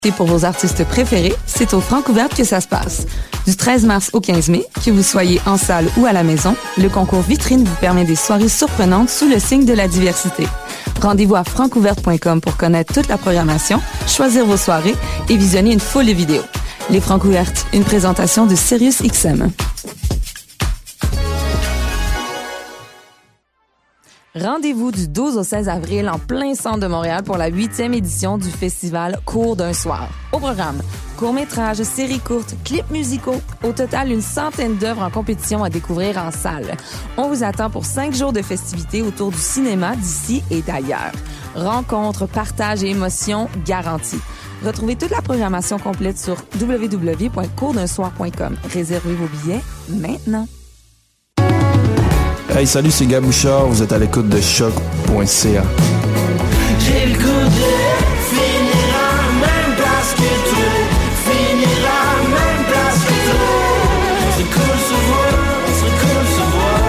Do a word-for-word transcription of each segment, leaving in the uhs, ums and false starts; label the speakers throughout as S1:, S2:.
S1: Et pour vos artistes préférés, c'est au Francouverte que ça se passe. Du treize mars au quinze mai, que vous soyez en salle ou à la maison, le concours vitrine vous permet des soirées surprenantes sous le signe de la diversité. Rendez-vous à francouverte point com pour connaître toute la programmation, choisir vos soirées et visionner une foule de vidéos. Les Francouvertes, une présentation de Sirius X M. Rendez-vous du douze au seize avril en plein centre de Montréal pour la huitième édition du festival Cours d'un soir. Au programme, courts-métrages, séries courtes, clips musicaux, au total une centaine d'œuvres en compétition à découvrir en salle. On vous attend pour cinq jours de festivités autour du cinéma d'ici et d'ailleurs. Rencontres, partages et émotions garantis. Retrouvez toute la programmation complète sur w w w point cours d'un soir point com. Réservez vos billets maintenant.
S2: Hey, salut, c'est Gab Bouchard, vous êtes à l'écoute de choc point c a.
S3: J'ai le goût de finir à la même place que toi, finir à la même place que toi. C'est cool se voir, c'est cool se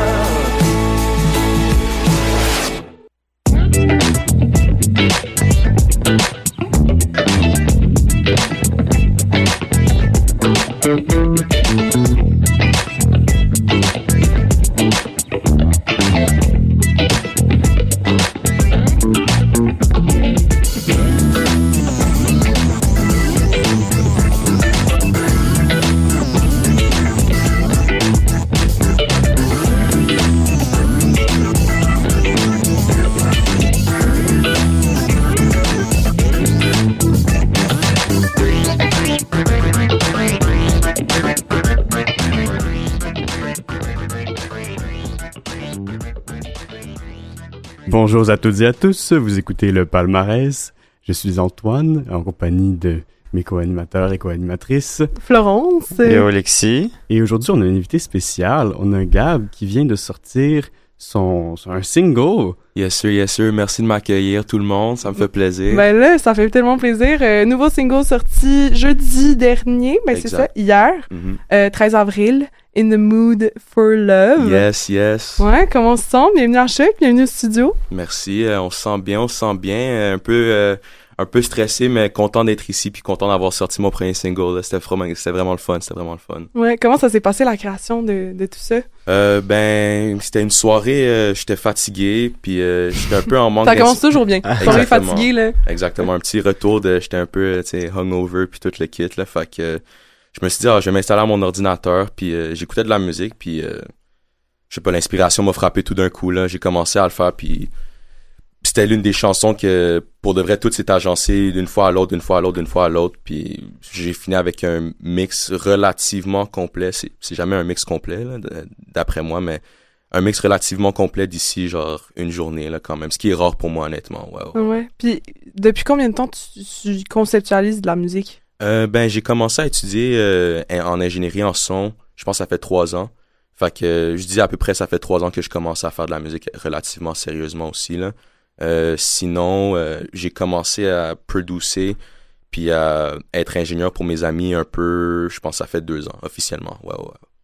S4: Bonjour à toutes et à tous, vous écoutez le palmarès. Je suis Antoine, en compagnie de mes co-animateurs et co-animatrices.
S5: Florence.
S6: Et Alexis.
S4: Et aujourd'hui, on a un invité spécial. On a Gab qui vient de sortir son, son un single.
S6: Yes sir, yes sir. Merci de m'accueillir tout le monde, ça me fait plaisir.
S5: Ben là, ça fait tellement plaisir. Euh, nouveau single sorti jeudi dernier, ben exact. C'est ça, hier, mm-hmm. euh, treize avril. In the Mood for Love.
S6: Yes, yes.
S5: Ouais, comment on se sent? Bienvenue à Choc, bienvenue au studio.
S6: Merci, euh, on se sent bien, on se sent bien. Euh, un peu euh, un peu stressé, mais content d'être ici, puis content d'avoir sorti mon premier single. Là. C'était, vraiment, c'était vraiment le fun, c'était vraiment le fun.
S5: Ouais, comment ça s'est passé, la création de, de tout ça?
S6: Euh, ben, c'était une soirée, euh, j'étais fatigué, puis euh, j'étais un peu en manque...
S5: Ça commence toujours bien, soirée fatiguée, là.
S6: Exactement, un petit retour de... J'étais un peu, tu sais, hungover, puis tout le kit, là, fait que... Je me suis dit, ah, je vais m'installer à mon ordinateur, puis euh, j'écoutais de la musique, puis euh, je sais pas, l'inspiration m'a frappé tout d'un coup, là. J'ai commencé à le faire, puis c'était l'une des chansons que, pour de vrai, tout s'est agencé d'une fois à l'autre, d'une fois à l'autre, d'une fois à l'autre, puis j'ai fini avec un mix relativement complet. C'est, c'est jamais un mix complet, là, d'après moi, mais un mix relativement complet d'ici, genre, une journée, là, quand même, ce qui est rare pour moi, honnêtement. Ouais, ouais.
S5: Ouais. Puis, depuis combien de temps tu, tu conceptualises de la musique?
S6: Euh, ben, j'ai commencé à étudier euh, en ingénierie en son, je pense que ça fait trois ans. Fait que euh, je dis à peu près ça fait trois ans que je commence à faire de la musique relativement sérieusement aussi, là. Euh, sinon, euh, j'ai commencé à producer puis à être ingénieur pour mes amis un peu, je pense que ça fait deux ans, officiellement. Ouais,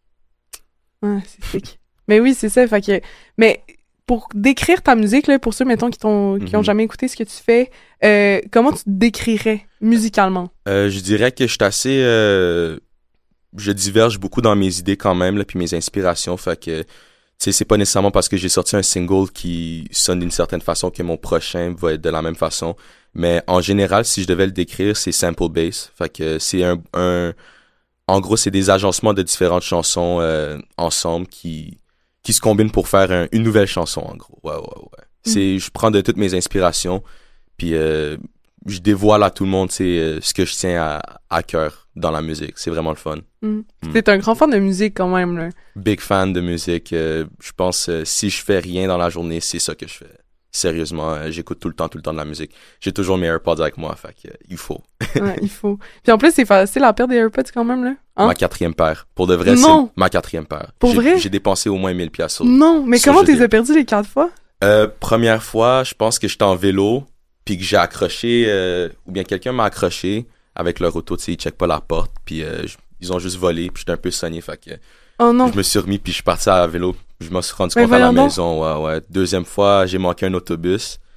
S6: ouais.
S5: Ouais, c'est sick. Mais oui, c'est ça, fait que... Mais... Pour décrire ta musique, là, pour ceux, mettons, qui t'ont, qui ont mm-hmm. jamais écouté ce que tu fais, euh, comment tu te décrirais musicalement?
S6: Euh, je dirais que je suis assez... Euh, je diverge beaucoup dans mes idées quand même, là, puis mes inspirations. Fait que, tu sais, c'est pas nécessairement parce que j'ai sorti un single qui sonne d'une certaine façon que mon prochain va être de la même façon. Mais en général, si je devais le décrire, c'est sample bass. Fait que c'est un... un en gros, c'est des agencements de différentes chansons euh, ensemble qui... qui se combinent pour faire un, une nouvelle chanson, en gros. Ouais, ouais, ouais. Mm. C'est, je prends de toutes mes inspirations, puis euh, je dévoile à tout le monde, euh, ce que je tiens à, à cœur dans la musique. C'est vraiment le fun.
S5: Mm. Mm. T'es un grand fan de musique, quand même, là.
S6: Big fan de musique. Euh, je pense, euh, si je fais rien dans la journée, c'est ça que je fais. Sérieusement, euh, j'écoute tout le temps, tout le temps de la musique. J'ai toujours mes AirPods avec moi, fait que, euh, il faut.
S5: Ouais, il faut. Puis en plus, c'est facile à perdre des AirPods quand même, là. Hein?
S6: Ma quatrième paire. Pour de vrai,
S5: non.
S6: c'est ma quatrième paire.
S5: Pour
S6: j'ai,
S5: vrai?
S6: J'ai dépensé au moins mille piastres sur...
S5: Non, mais
S6: sur
S5: comment t'es
S6: jeter.
S5: perdu les quatre fois?
S6: Euh, première fois, je pense que j'étais en vélo, puis que j'ai accroché, euh, ou bien quelqu'un m'a accroché avec leur auto, tu sais, ils checkent pas la porte, puis euh, ils ont juste volé, puis j'étais un peu sonné, fait que...
S5: Oh non.
S6: Je me suis remis, puis je suis parti à vélo. Je me suis rendu compte à la maison, ouais, ouais. Deuxième fois, j'ai manqué un autobus.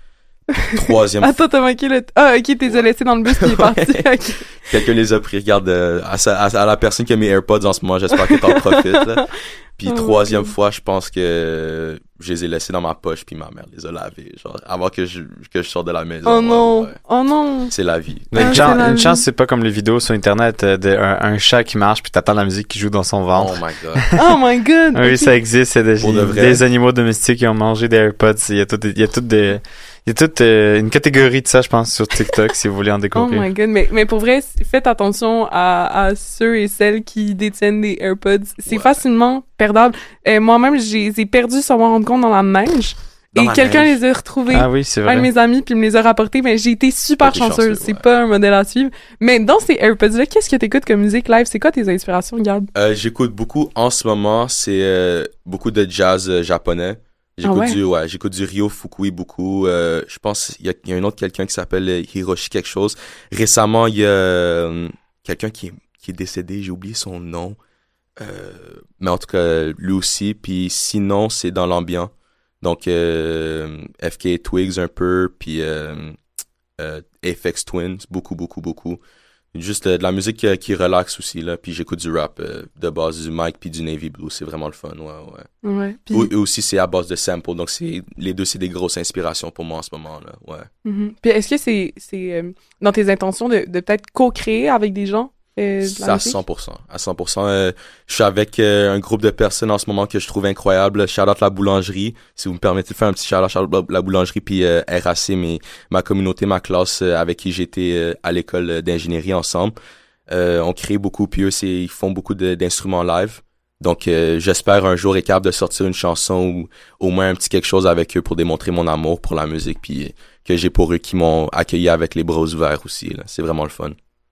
S6: troisième
S5: Attends, t'as manqué le... Ah, ok, t'es ouais. laissé dans le bus puis il est parti. Okay.
S6: Quelqu'un les a pris. Regarde, euh, à, sa, à, à la personne qui a mes AirPods en ce moment, j'espère que t'en profites. Là. Puis oh, troisième okay. fois, je pense que je les ai laissés dans ma poche puis ma mère les a lavés. Genre, avant que je, que je sorte de la maison.
S5: Oh non!
S6: Ouais.
S5: Oh non!
S6: C'est la vie.
S7: Mais
S5: ah,
S7: une, chance, une chance, c'est pas comme les vidéos sur Internet euh, d'un un chat qui marche puis t'attends la musique qui joue dans son ventre.
S6: Oh my god.
S5: Oh my god!
S7: Oui, okay. Ça existe. C'est des,
S6: de
S7: des animaux domestiques qui ont mangé des AirPods. Il y a tout, il y a tout des... Il y a toute euh, une catégorie de ça, je pense, sur TikTok, si vous voulez en découvrir.
S5: Oh my god, mais, mais pour vrai, faites attention à, à ceux et celles qui détiennent des AirPods. C'est ouais. facilement perdable. Euh, moi-même, j'ai les ai perdus sans m'en rendre compte dans la neige. Dans et quelqu'un neige. les a retrouvés.
S7: Ah oui, c'est vrai.
S5: Un de mes amis, puis me les a rapportés. Mais j'ai été super chanceuse. C'est
S6: ouais.
S5: pas un modèle à suivre. Mais dans ces AirPods-là, qu'est-ce que t'écoutes comme musique live? C'est quoi tes inspirations, Gab?
S6: Euh, j'écoute beaucoup, en ce moment, c'est euh, beaucoup de jazz euh, japonais. J'écoute, ah ouais? du, ouais, j'écoute du Ryo Fukui beaucoup. Euh, je pense qu'il y a, il y a un autre quelqu'un qui s'appelle Hiroshi quelque chose. Récemment, il y a euh, quelqu'un qui est, qui est décédé, j'ai oublié son nom. Euh, mais en tout cas, lui aussi. Puis sinon, c'est dans l'ambiance. Donc, euh, F K Twigs un peu, puis euh, euh, Aphex Twin, beaucoup, beaucoup, beaucoup. Juste euh, de la musique qui, qui relaxe aussi, là. Puis j'écoute du rap euh, de base, du Mike puis du Navy Blue. C'est vraiment le fun, ouais, ouais.
S5: Ouais. Puis...
S6: Ou, aussi, c'est à base de samples. Donc, c'est, les deux, c'est des grosses inspirations pour moi en ce moment, là, ouais.
S5: Mm-hmm. Puis est-ce que c'est, c'est euh, dans tes intentions de, de peut-être co-créer avec des gens? Euh,
S6: de à cent pour cent. À cent pour cent. Euh, je suis avec euh, un groupe de personnes en ce moment que je trouve incroyable. Shout-out la boulangerie. Si vous me permettez de faire un petit shout-out, shout-out la boulangerie, puis euh, R A C, mais ma communauté, ma classe euh, avec qui j'étais euh, à l'école d'ingénierie ensemble. Euh, on crée beaucoup, puis eux, c'est, ils font beaucoup de, d'instruments live. Donc, euh, j'espère un jour être capable de sortir une chanson ou au moins un petit quelque chose avec eux pour démontrer mon amour pour la musique, puis euh, que j'ai pour eux qui m'ont accueilli avec les bras ouverts aussi. Là. C'est vraiment le fun.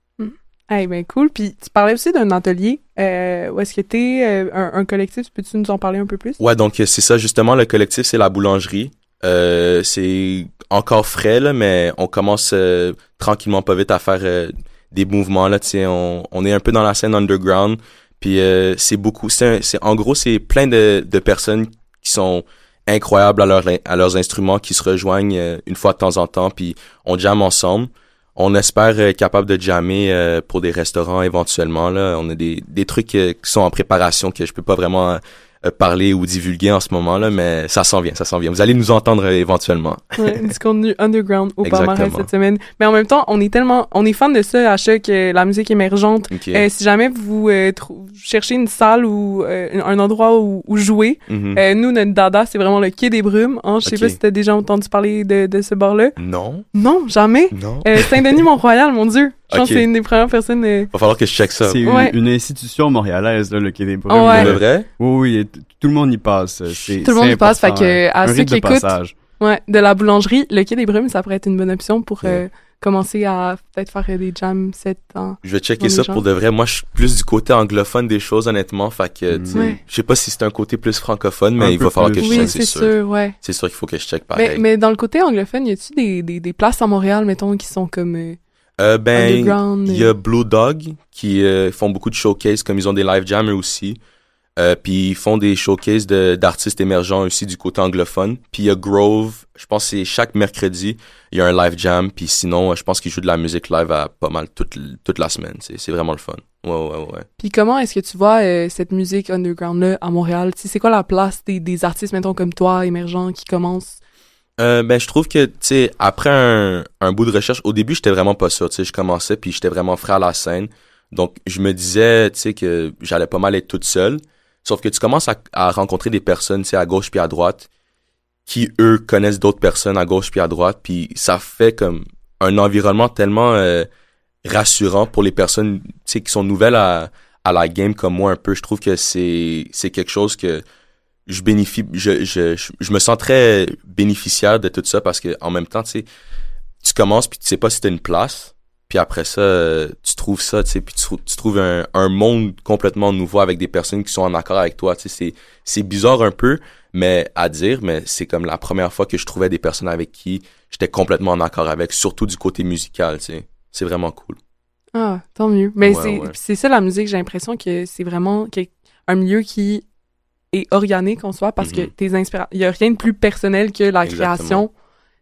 S5: Hey, ben cool. Puis tu parlais aussi d'un atelier. Euh, où est-ce que t'es euh, un, un collectif? Peux-tu nous en parler un peu plus?
S6: Ouais, donc c'est ça justement. Le collectif, c'est la boulangerie. Euh, c'est encore frais, là, mais on commence euh, tranquillement pas vite à faire euh, des mouvements. Là, tu sais, on, on est un peu dans la scène underground. Puis euh, c'est beaucoup. C'est, un, c'est en gros, c'est plein de, de personnes qui sont incroyables à, leur, à leurs instruments, qui se rejoignent euh, une fois de temps en temps, puis on jamme ensemble. On espère être capable de jammer euh, pour des restaurants éventuellement. Là. On a des, des trucs euh, qui sont en préparation que je peux pas vraiment euh, parler ou divulguer en ce moment, là, mais ça s'en vient, ça s'en vient. Vous allez nous entendre euh, éventuellement.
S5: Ouais, du contenu underground au palmarès cette semaine. Mais en même temps, on est tellement, on est fan de ça à Choc, euh, la musique émergente. Okay. Euh, si jamais vous euh, trou- cherchez une salle ou euh, un endroit où, où jouer, mm-hmm. euh, nous, notre dada, c'est vraiment le Quai des Brumes. Hein? Je sais okay. pas si t'as déjà entendu parler de, de ce bar-là.
S6: Non.
S5: Non, jamais.
S6: Non.
S5: Euh, Saint-Denis-Mont-Royal, mon Dieu. Je pense okay. que c'est une des premières personnes... Euh...
S6: Va falloir que je check ça.
S4: C'est
S5: ouais.
S4: une, une institution montréalaise, là, le Quai des Brumes.
S5: Oh, ouais.
S6: C'est vrai?
S4: Oui, oui, t- tout le monde y passe. C'est,
S5: tout le monde y passe, fait que à
S4: un
S5: ceux qui écoutent ouais, de la boulangerie, le Quai des Brumes, ça pourrait être une bonne option pour yeah. euh, commencer à peut-être faire des jam sets dans...
S6: Je vais checker ça pour de vrai. Moi, je suis plus du côté anglophone des choses, honnêtement. Fait que, mm. ouais. je sais pas si c'est un côté plus francophone, mais un il va falloir plus. que je
S5: oui,
S6: check,
S5: c'est,
S6: c'est
S5: sûr.
S6: sûr.
S5: Ouais.
S6: C'est sûr qu'il faut que je check pareil.
S5: Mais, mais dans le côté anglophone, y a-tu des, des, des places à Montréal, mettons, qui sont comme... Euh,
S6: Euh, ben, il y a
S5: euh...
S6: Blue Dog qui euh, font beaucoup de showcases, comme ils ont des live jammers aussi. Euh, puis ils font des showcases de, d'artistes émergents aussi du côté anglophone. Puis il y a Grove, je pense que c'est chaque mercredi, il y a un live jam. Puis sinon, je pense qu'ils jouent de la musique live à pas mal toute, toute la semaine. C'est, c'est vraiment le fun. Ouais, ouais, ouais.
S5: Puis comment est-ce que tu vois euh, cette musique underground-là à Montréal? T'sais, c'est quoi la place des, des artistes, mettons, comme toi, émergents, qui commencent?
S6: Euh, ben, je trouve que, tu sais, après un, un bout de recherche, au début, j'étais vraiment pas sûr, tu sais, je commençais, puis j'étais vraiment frais à la scène. Donc, je me disais, tu sais, que j'allais pas mal être toute seule. Sauf que tu commences à, à rencontrer des personnes, tu sais, à gauche puis à droite, qui, eux, connaissent d'autres personnes à gauche puis à droite, puis ça fait comme un environnement tellement euh, rassurant pour les personnes, tu sais, qui sont nouvelles à, à la game comme moi un peu. Je trouve que c'est, c'est quelque chose que je bénéficie, je, je, je, je me sens très bénéficiaire de tout ça parce que en même temps, tu sais, tu commences puis tu sais pas si t'as une place, puis après ça, euh, tu trouves ça, tu sais, puis tu, tu trouves un, un monde complètement nouveau avec des personnes qui sont en accord avec toi, tu sais, c'est, c'est bizarre un peu, mais à dire, mais c'est comme la première fois que je trouvais des personnes avec qui j'étais complètement en accord avec, surtout du côté musical, tu sais, c'est vraiment cool.
S5: Ah, tant mieux. Mais
S6: ouais,
S5: c'est,
S6: ouais.
S5: c'est ça la musique, j'ai l'impression que c'est vraiment un milieu qui est organique en soi parce mm-hmm. que tes inspirations, il y a rien de plus personnel que la Exactement. création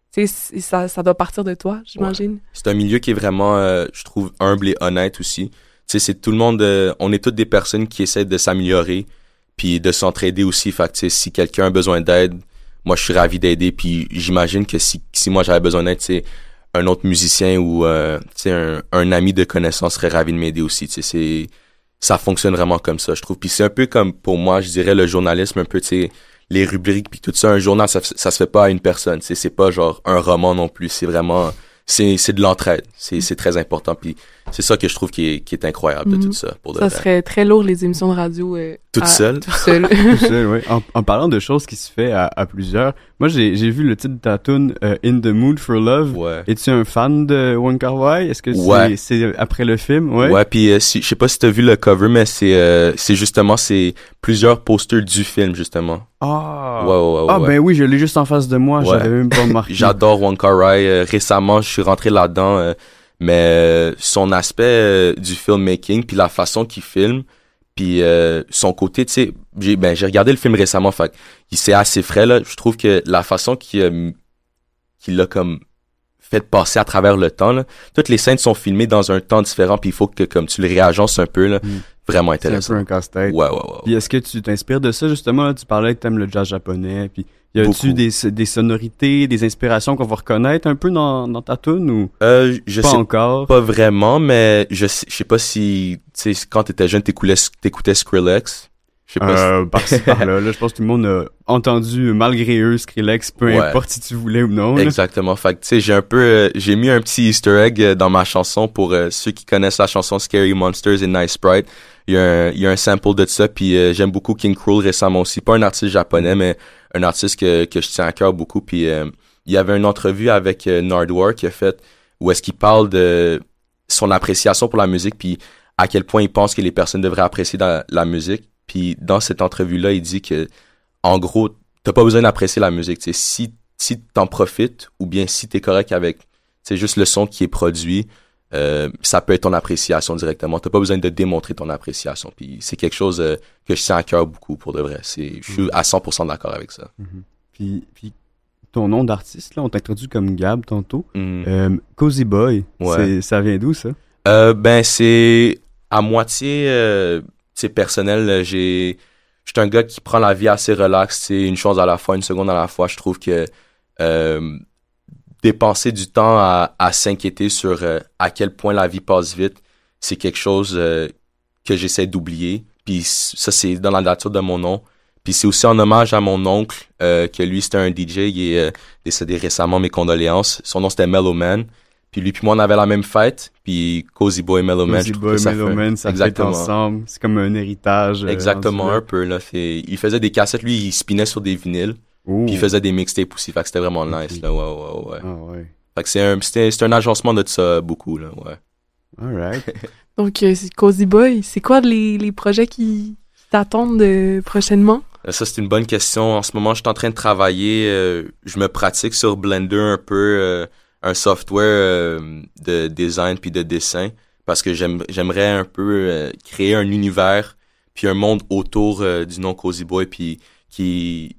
S5: c'est, c'est, ça, ça doit partir de toi, j'imagine.
S6: Ouais. C'est un milieu qui est vraiment, euh, je trouve, humble et honnête aussi. Tu sais, c'est tout le monde, euh, on est toutes des personnes qui essaient de s'améliorer, puis de s'entraider aussi. Fait que, tu sais, si quelqu'un a besoin d'aide, moi, je suis ravi d'aider, puis j'imagine que si, si moi, j'avais besoin d'aide, tu sais, un autre musicien ou, euh, tu sais, un, un ami de connaissance serait ravi de m'aider aussi, tu sais, c'est, ça fonctionne vraiment comme ça, je trouve. Puis c'est un peu comme, pour moi, je dirais, le journalisme, un peu, tu sais, les rubriques puis tout ça, un journal, ça, ça se fait pas à une personne, c'est c'est pas genre un roman non plus, c'est vraiment, c'est c'est de l'entraide, c'est c'est très important, puis c'est ça que je trouve qui est qui est incroyable de mm-hmm. tout ça. Pour de
S5: ça
S6: vrai.
S5: Serait très lourd les émissions de radio. Euh,
S6: toute seule.
S5: Tout seul.
S4: Tout seul, oui. En, en parlant de choses qui se fait à, à plusieurs, moi j'ai j'ai vu le titre de ta tune euh, In the Mood for Love.
S6: Ouais.
S4: Es-tu un fan de Wong Kar-wai? Est-ce que c'est
S6: ouais.
S4: c'est après le film? Ouais.
S6: Ouais, puis euh, si, je sais pas si t'as vu le cover, mais c'est euh, c'est justement c'est plusieurs posters du film justement.
S4: Ah.
S6: Ouais, ouais, ouais,
S4: ah
S6: ouais.
S4: ben oui, je l'ai juste en face de moi, ouais. J'avais même pas remarqué.
S6: J'adore Wong Kar-wai. Euh, récemment, je suis rentré là-dedans, euh, mais euh, son aspect euh, du filmmaking, puis la façon qu'il filme, puis euh, son côté, tu sais, j'ai ben j'ai regardé le film récemment, fait c'est assez frais là. Je trouve que la façon qu'il euh, qu'il l'a comme fait passer à travers le temps là, toutes les scènes sont filmées dans un temps différent, puis il faut que comme tu le réagences un peu là. Mm. Vraiment intéressant.
S4: C'est un peu un casse-tête.
S6: Ouais, ouais, ouais.
S4: Puis est-ce que tu t'inspires de ça, justement, là, tu parlais que t'aimes le jazz japonais, puis y a-tu des, des sonorités, des inspirations qu'on va reconnaître un peu dans, dans ta tune, ou
S6: euh, je
S4: pas
S6: sais
S4: encore?
S6: Pas vraiment, mais je sais, je sais pas si, tu sais, quand t'étais jeune, t'écoutais, t'écoutais Skrillex. Je sais pas
S4: euh,
S6: si...
S4: par-ci, par-là, là, je pense que tout le monde a entendu, malgré eux, Skrillex, peu ouais. importe si tu voulais ou non. Là.
S6: Exactement. Fait que, tu sais, j'ai un peu, euh, j'ai mis un petit easter egg euh, dans ma chanson pour euh, ceux qui connaissent la chanson Scary Monsters et Nice Sprite. Il y a un, il y a un sample de ça, puis euh, j'aime beaucoup King Krul récemment aussi. Pas un artiste japonais, mais un artiste que, que je tiens à cœur beaucoup. Puis euh, il y avait une entrevue avec euh, Nardwuar qui a fait, où est-ce qu'il parle de son appréciation pour la musique, puis à quel point il pense que les personnes devraient apprécier la, la musique. Puis dans cette entrevue-là, il dit que, en gros, t'as pas besoin d'apprécier la musique. T'sais, si si t'en profites, ou bien si t'es correct avec, c'est juste le son qui est produit, euh, ça peut être ton appréciation directement. T'as pas besoin de démontrer ton appréciation. Puis c'est quelque chose euh, que je tiens à cœur beaucoup pour de vrai. C'est, je suis à cent pour cent d'accord avec ça.
S4: Mm-hmm. Puis puis ton nom d'artiste là, on t'a introduit comme Gab tantôt.
S6: Mm.
S4: Euh, Cozy Boy,
S6: ouais.
S4: c'est, ça vient d'où ça?
S6: Euh, ben c'est à moitié. Euh, C'est personnel, j'ai je suis un gars qui prend la vie assez relax, c'est une chose à la fois, une seconde à la fois. Je trouve que euh, dépenser du temps à, à s'inquiéter sur euh, à quel point la vie passe vite, c'est quelque chose euh, que j'essaie d'oublier. Puis ça, c'est dans la nature de mon nom. Puis c'est aussi en hommage à mon oncle, euh, que lui, c'était un D J, il est euh, décédé récemment, mes condoléances. Son nom, c'était Mellow Man. Puis lui puis moi, on avait la même fête. Puis Cozy Boy, Mellow Man,
S4: Cozy Boy, Mellow Man, ça fait ensemble. C'est comme un héritage. Euh,
S6: Exactement, un peu, là. C'est... Il faisait des cassettes, lui, il spinait sur des vinyles. Ooh. Puis il faisait des mixtapes aussi. Fait que c'était vraiment okay. nice, là. Ouais, ouais, ouais.
S4: Ah, ouais.
S6: Fait que c'est un, c'était, c'est un agencement de ça, beaucoup, là, ouais.
S4: Alright.
S5: Donc, euh, c'est Cozy Boy. C'est quoi les, les projets qui t'attendent euh, prochainement?
S6: Ça, c'est une bonne question. En ce moment, je suis en train de travailler. Euh, je me pratique sur Blender un peu. Euh, un software euh, de design puis de dessin, parce que j'aime, j'aimerais un peu euh, créer un univers puis un monde autour euh, du nom Cozy Boy, puis qui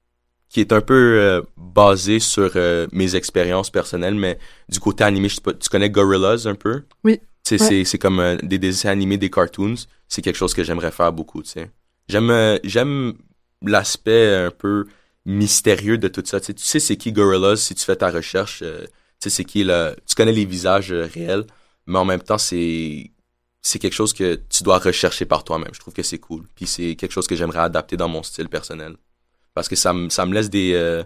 S6: qui est un peu euh, basé sur euh, mes expériences personnelles, mais du côté animé, je sais pas, tu connais Gorillaz un peu?
S5: Oui.
S6: Tu sais, ouais. c'est c'est comme euh, des dessins animés, des cartoons. C'est quelque chose que j'aimerais faire beaucoup, tu sais. J'aime euh, j'aime l'aspect un peu mystérieux de tout ça. Tu sais, tu sais c'est qui Gorillaz si tu fais ta recherche. Euh, tu sais, c'est qui là, tu connais les visages euh, réels, mais en même temps, c'est c'est quelque chose que tu dois rechercher par toi-même. Je trouve que c'est cool. Puis c'est quelque chose que j'aimerais adapter dans mon style personnel. Parce que ça me ça me laisse des euh,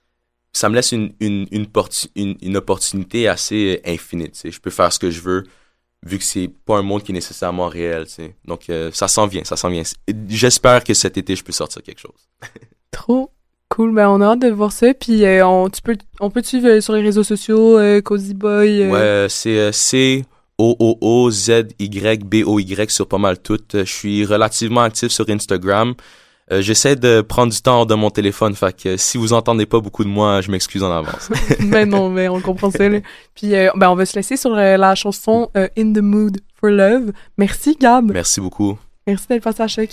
S6: ça me laisse une une une, porti- une une opportunité assez infinie, tu sais. Je peux faire ce que je veux vu que c'est pas un monde qui est nécessairement réel, tu sais. Donc euh, ça s'en vient, ça s'en vient. J'espère que cet été je peux sortir quelque chose.
S5: Trop cool, ben on a hâte de voir ça. Puis euh, on, tu peux, on peut te suivre sur les réseaux sociaux, euh, Cozy Boy. Euh...
S6: Ouais, c'est euh, C O O O Z Y B O Y sur pas mal toutes. Je suis relativement actif sur Instagram. Euh, j'essaie de prendre du temps hors de mon téléphone, fait que si vous entendez pas beaucoup de moi, je m'excuse en avance.
S5: Ben non, mais on comprend ça. Là. Puis euh, ben on va se laisser sur euh, la chanson euh, In the Mood for Love. Merci Gab.
S6: Merci beaucoup.
S5: Merci d'être passé à Choc.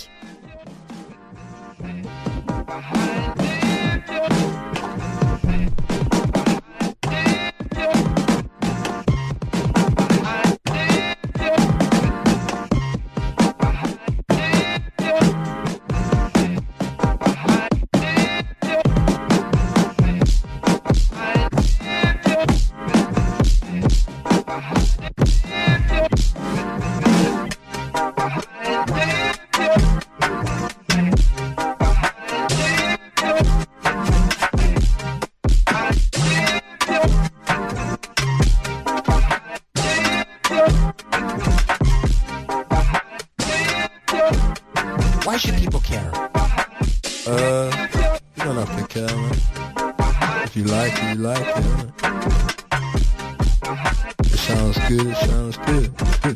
S8: Why should people care?
S9: Uh, you don't have to care, man. If you like it, you like it. Man. It sounds good, it sounds good.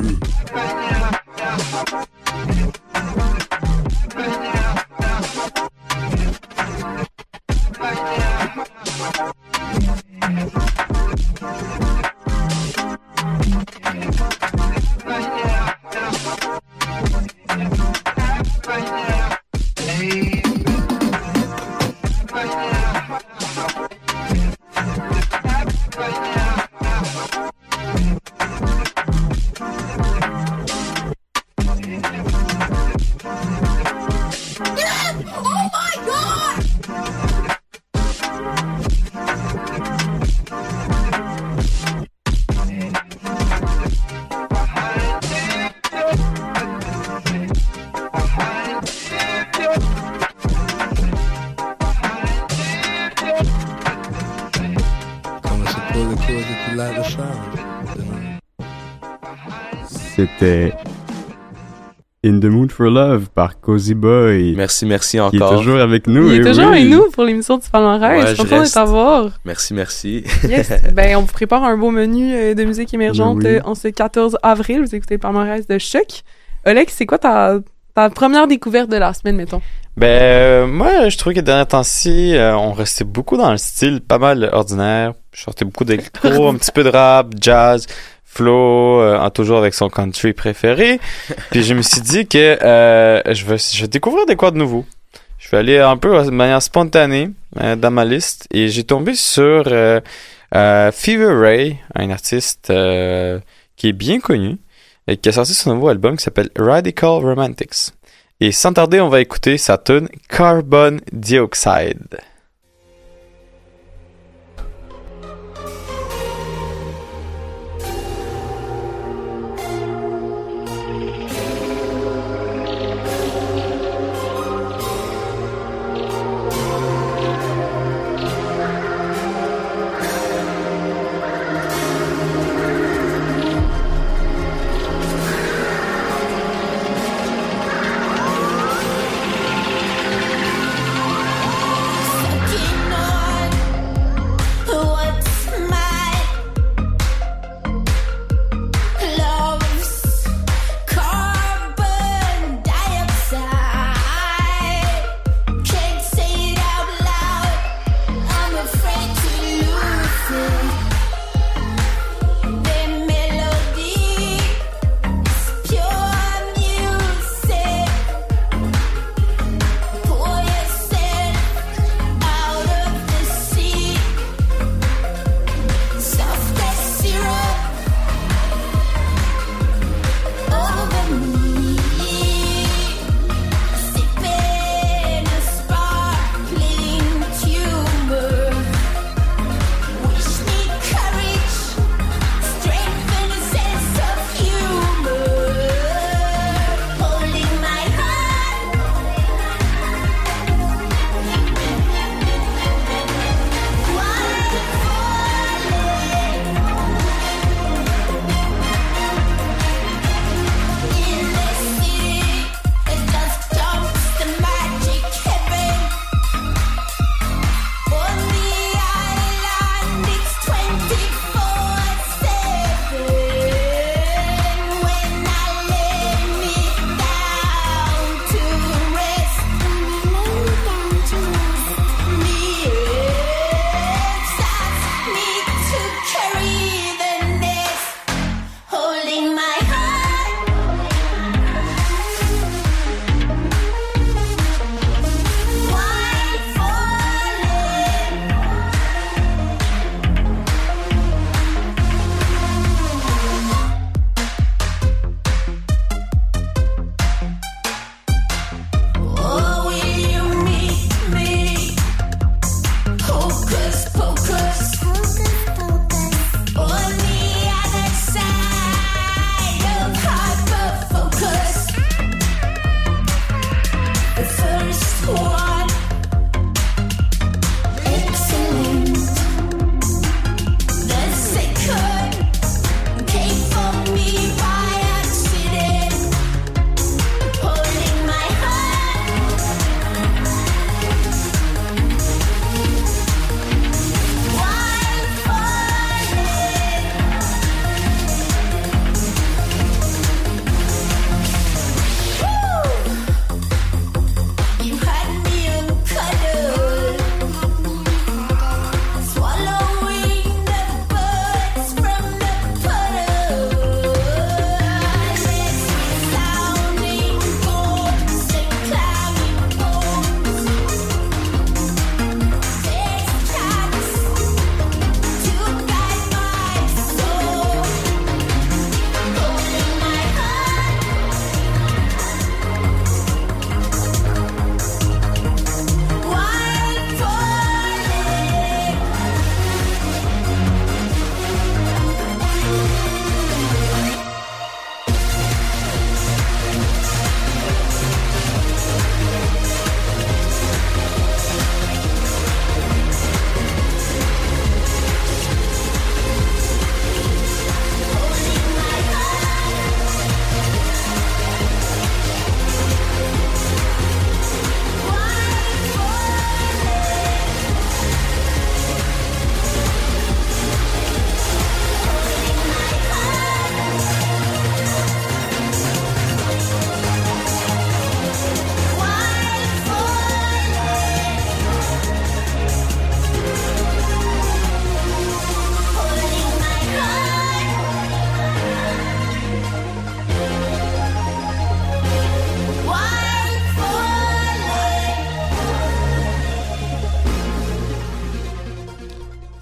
S4: C'était In the Mood for Love par Cozy Boy.
S6: Merci, merci encore.
S4: Qui est toujours avec nous.
S5: Il est toujours oui. avec nous pour l'émission du palmarès. Ouais, je suis content de t'avoir.
S6: Merci, merci.
S5: Yes. Ben, on vous prépare un beau menu de musique émergente oui. en ce quatorze avril. Vous écoutez le palmarès de Choc. Alex, c'est quoi ta, ta première découverte de la semaine, mettons?
S7: Ben, euh, moi, je trouve que dernier temps-ci, euh, on restait beaucoup dans le style pas mal ordinaire. Je sortais beaucoup d'électro, un petit peu de rap, jazz. Flo, euh, toujours avec son country préféré. Puis je me suis dit que euh, je vais je vais découvrir des quoi de nouveau. Je vais aller un peu de manière spontanée euh, dans ma liste et j'ai tombé sur euh, euh, Fever Ray, un artiste euh, qui est bien connu et qui a sorti son nouveau album qui s'appelle Radical Romantics. Et sans tarder, on va écouter sa tune Carbon Dioxide.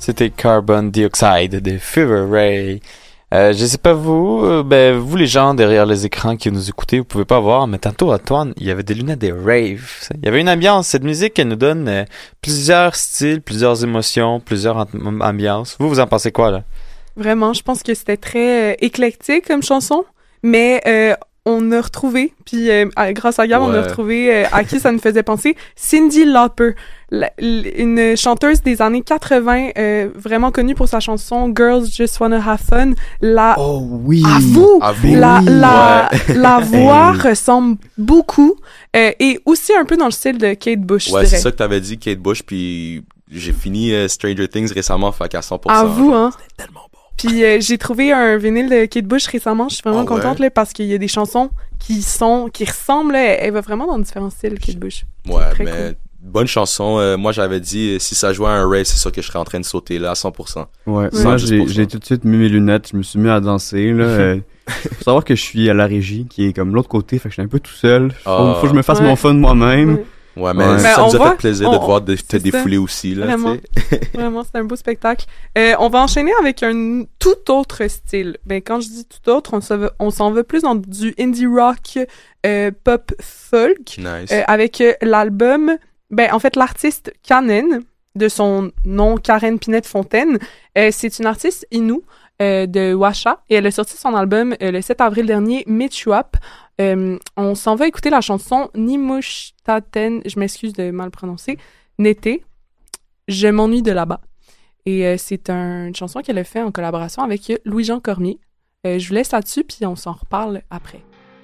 S7: c'était Carbon Dioxide de Fever Ray. Euh, je sais pas vous, euh, ben vous les gens derrière les écrans qui nous écoutez, vous pouvez pas voir, mais tantôt Antoine, il y avait des lunettes des rave. Il y avait une ambiance. Cette musique, elle nous donne euh, plusieurs styles, plusieurs émotions, plusieurs am- ambiances. Vous, vous en pensez quoi là?
S5: Vraiment, je pense que c'était très euh, éclectique comme chanson, mais euh, on a retrouvé, puis euh, grâce à Gab, ouais. on a retrouvé euh, à qui ça nous faisait penser. Cyndi Lauper, la, une chanteuse des années quatre-vingts, euh, vraiment connue pour sa chanson Girls Just Wanna Have Fun. La,
S2: oh oui!
S5: À vous!
S6: À vous.
S5: La, la,
S6: ouais.
S5: la voix ressemble beaucoup, euh, et aussi un peu dans le style de Kate Bush,
S6: ouais,
S5: je dirais.
S6: c'est ça que t'avais dit, Kate Bush, puis j'ai fini uh, Stranger Things récemment, fait qu'à cent pour cent.
S5: À vous, hein?
S6: C'était tellement bon.
S5: Puis euh, j'ai trouvé un vinyle de Kate Bush récemment, je suis vraiment
S6: oh,
S5: contente
S6: ouais?
S5: là, parce qu'il y a des chansons qui sont qui ressemblent, là, elle va vraiment dans différents styles, Kate Bush.
S6: Ouais,
S5: mais
S6: cool. Bonne chanson. Euh, moi j'avais dit si ça jouait à un race, c'est sûr que je serais en train de sauter là à cent pour cent.
S4: Ouais, ouais. Moi j'ai, j'ai tout de suite mis mes lunettes, je me suis mis à danser là. euh, faut savoir que je suis à la régie qui est comme l'autre côté, fait que je suis un peu tout seul. Faut,
S6: oh.
S4: faut que je me fasse
S5: ouais.
S4: mon fun moi-même.
S5: Ouais.
S6: Ouais, mais
S4: ouais.
S6: ça
S5: ben,
S6: nous a
S5: voit,
S6: fait plaisir
S5: on,
S6: de te voir de, te défouler
S5: ça.
S6: aussi là.
S5: Vraiment, vraiment, c'est un beau spectacle. Euh, on va enchaîner avec un tout autre style. Ben quand je dis tout autre, on s'en va, on s'en va plus dans du indie rock, euh, pop folk,
S6: nice.
S5: euh, avec l'album. Ben en fait l'artiste Kanen, de son nom Karen Pinette Fontaine, euh, c'est une artiste Innu euh, de Washa et elle a sorti son album euh, le sept avril dernier, Meet You Up. Euh, on s'en va écouter la chanson Nimushtaten, je m'excuse de mal prononcer, Nété, Je m'ennuie de là-bas. Et euh, c'est un, une chanson qu'elle a fait en collaboration avec Louis-Jean Cormier. Euh, je vous laisse là-dessus, puis on s'en reparle après.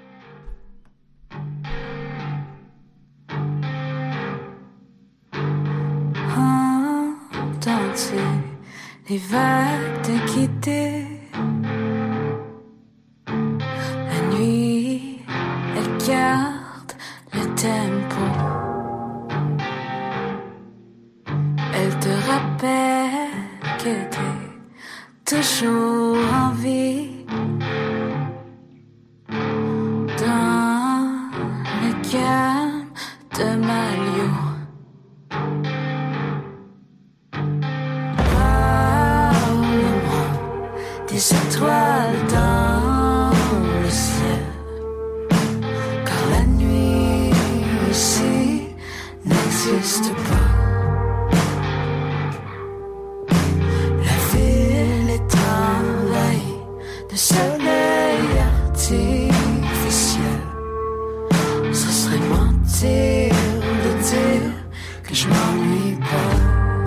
S10: Entends-tu les vagues te quitter? La nuit, elle garde le tempo. Elle te rappelle que t'es toujours en vie. Dans le calme de Malio. Des étoiles dans le ciel, car la nuit ici n'existe pas. La ville est envahie de soleil artificiel. Ce serait mentir de dire que je m'ennuie pas.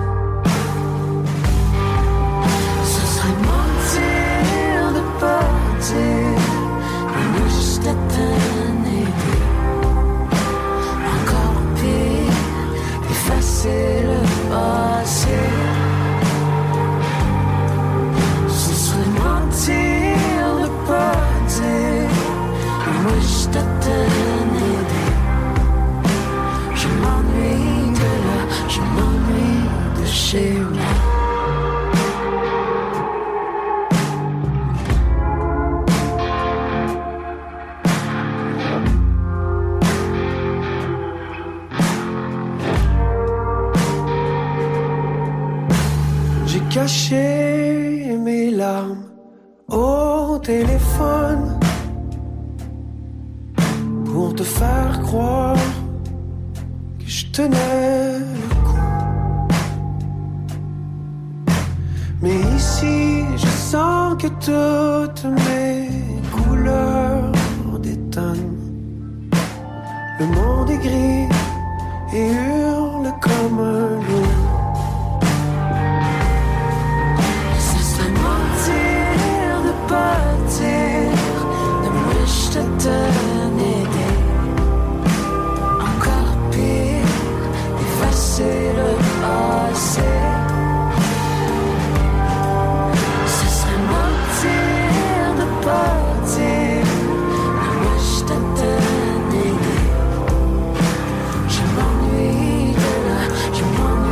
S10: Encore pire, effacer le passé. Ce serait mentir de pas dire. Moi je t'attends aider. Je m'ennuie de là, je m'ennuie de chez moi.
S3: Cacher mes larmes au téléphone pour te faire croire que je tenais le coup. Mais ici, je sens que toutes mes couleurs détonnent. Le monde est gris et hurle comme un loup. De moi je te tenais encore pire, effacer le passé. Ce serait mentir de pas dire. De moi je te tenais. Je m'ennuie de là, je m'ennuie.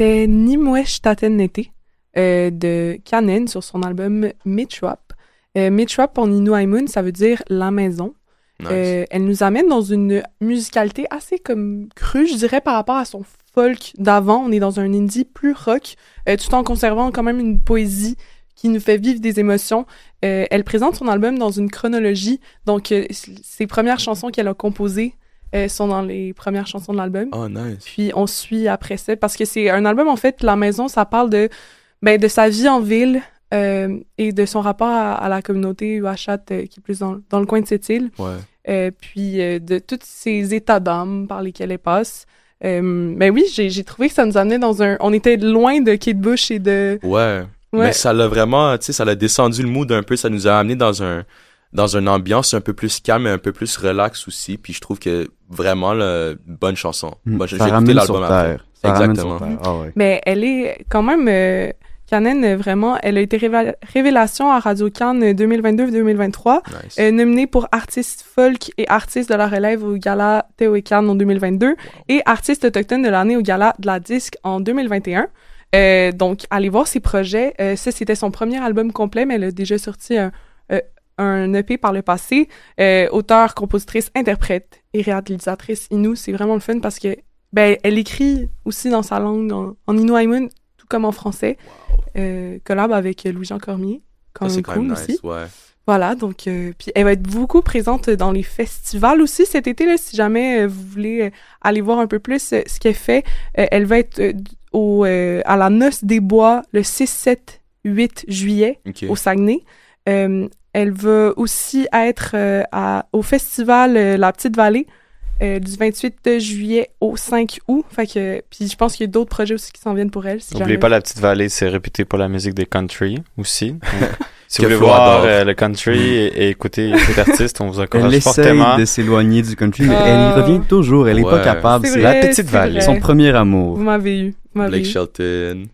S5: c'était Nimwesh Tatenete euh, de Kanen sur son album Mitrap. Euh, Mitrap en Inuaimun, ça veut dire la maison. Nice. Euh, elle nous amène dans une musicalité assez comme crue, je dirais, par rapport à son folk d'avant. On est dans un indie plus rock, euh, tout en conservant quand même une poésie qui nous fait vivre des émotions. Euh, elle présente son album dans une chronologie, donc euh, ses premières chansons qu'elle a composées euh, sont dans les premières chansons de l'album.
S6: Oh, nice.
S5: Puis on suit après ça, parce que c'est un album, en fait, La Maison, ça parle de, ben, de sa vie en ville euh, et de son rapport à, à la communauté Uashat, euh, qui est plus dans, dans le coin de cette île.
S6: Ouais.
S5: Euh, puis euh, de tous ces états d'âme par lesquels elle passe. Euh, ben oui, j'ai, j'ai trouvé que ça nous amenait dans un... On était loin de Kate Bush et de...
S6: Ouais. Ouais. Mais ça l'a vraiment, tu sais, ça l'a descendu le mood un peu, ça nous a amené dans un dans une ambiance un peu plus calme et un peu plus relax aussi, puis je trouve que vraiment là, bonne chanson.
S4: Mmh,
S6: bon, j'ai
S4: ça
S6: écouté l'album
S4: sur
S6: après.
S4: Terre. Ça
S6: Exactement.
S4: Sur terre. Ah, ouais.
S5: Mais elle est quand même euh, Kanen, vraiment, elle a été révéla- révélation à Radio Cannes deux mille vingt-deux deux mille vingt-trois,
S6: Nice.
S5: euh, nominée pour artiste folk et artiste de la relève au Gala Teoecan en deux mille vingt-deux wow. et artiste autochtone de l'année au Gala de la disque en deux mille vingt et un. Euh, donc, allez voir ses projets. Euh, ça, c'était son premier album complet, mais elle a déjà sorti un, euh, un E P par le passé. Euh, auteure, compositrice, interprète et réalisatrice Innu. C'est vraiment le fun parce que ben, elle écrit aussi dans sa langue, en, en Inuaimun, tout comme en français. Wow. Euh, collab avec Louis-Jean Cormier. Quand
S6: ça,
S5: même
S6: c'est quand
S5: cool
S6: même
S5: aussi.
S6: nice, ouais.
S5: Voilà, donc, euh, puis elle va être beaucoup présente dans les festivals aussi cet été, là, si jamais euh, vous voulez euh, aller voir un peu plus euh, ce qu'elle fait. Euh, elle va être euh, au, euh, à la Noce des Bois le six, sept, huit juillet okay. au Saguenay. Euh, elle va aussi être euh, à, au festival euh, La Petite Vallée euh, du vingt-huit juillet au cinq août. Fait que, puis je pense qu'il y a d'autres projets aussi qui s'en viennent pour elle. Si
S7: N'oubliez
S5: jamais...
S7: pas La Petite Vallée, c'est réputé pour la musique des country aussi. Si vous voulez voir euh, le country et, et écouter cet artiste, on vous encourage
S4: elle
S7: fortement.
S4: Elle essaye de s'éloigner du country, mais euh... elle y revient toujours. Elle n'est ouais. pas capable.
S5: C'est,
S4: c'est
S5: vrai,
S4: La Petite
S5: c'est
S4: Vallée.
S5: Vrai.
S4: Son premier amour.
S5: Vous m'avez eu. Vous m'avez
S6: Blake
S5: eu.
S6: Shelton.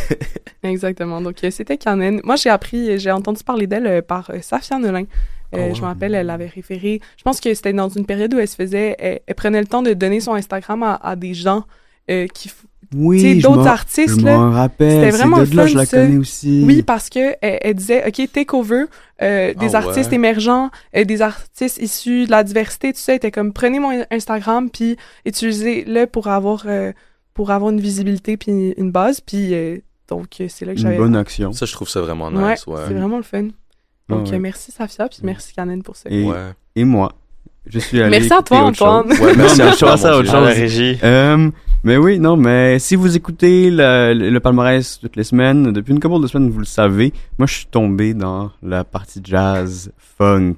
S5: Exactement. Donc, euh, c'était Kanen. Moi, j'ai appris, j'ai entendu parler d'elle euh, par euh, Safia Nolin. Euh, oh, je me rappelle, elle avait référé. Je pense que c'était dans une période où elle se faisait... Elle, elle prenait le temps de donner son Instagram à, à des gens euh, qui...
S4: Oui,
S5: d'autres artistes,
S4: je
S5: là.
S4: m'en rappelle.
S5: C'était vraiment
S4: c'est
S5: le
S4: de là,
S5: fun,
S4: je la
S5: ça.
S4: connais aussi.
S5: Oui, parce que elle, elle disait, OK, takeover, euh, des
S6: ah,
S5: artistes
S6: ouais.
S5: émergents, euh, des artistes issus de la diversité, tout ça. Elle était comme, prenez mon Instagram, puis utilisez-le pour avoir, euh, pour avoir une visibilité, puis une base. Puis, euh, donc, c'est là que j'avais...
S4: Une bonne action.
S6: Ça, je trouve ça vraiment nice, ouais.
S5: ouais. C'est vraiment le fun. Donc,
S4: ah, ouais.
S5: euh, merci Safia, puis merci Kanen pour ça.
S4: Et,
S6: ouais.
S4: et moi, je suis allé
S5: Merci à toi, Antoine.
S6: Ouais, merci à toi,
S4: ça, autre chose.
S7: À la régie.
S4: Euh, mais oui, non, mais si vous écoutez le, le, le palmarès toutes les semaines, depuis une couple de semaines, vous le savez, moi, je suis tombé dans la partie jazz, funk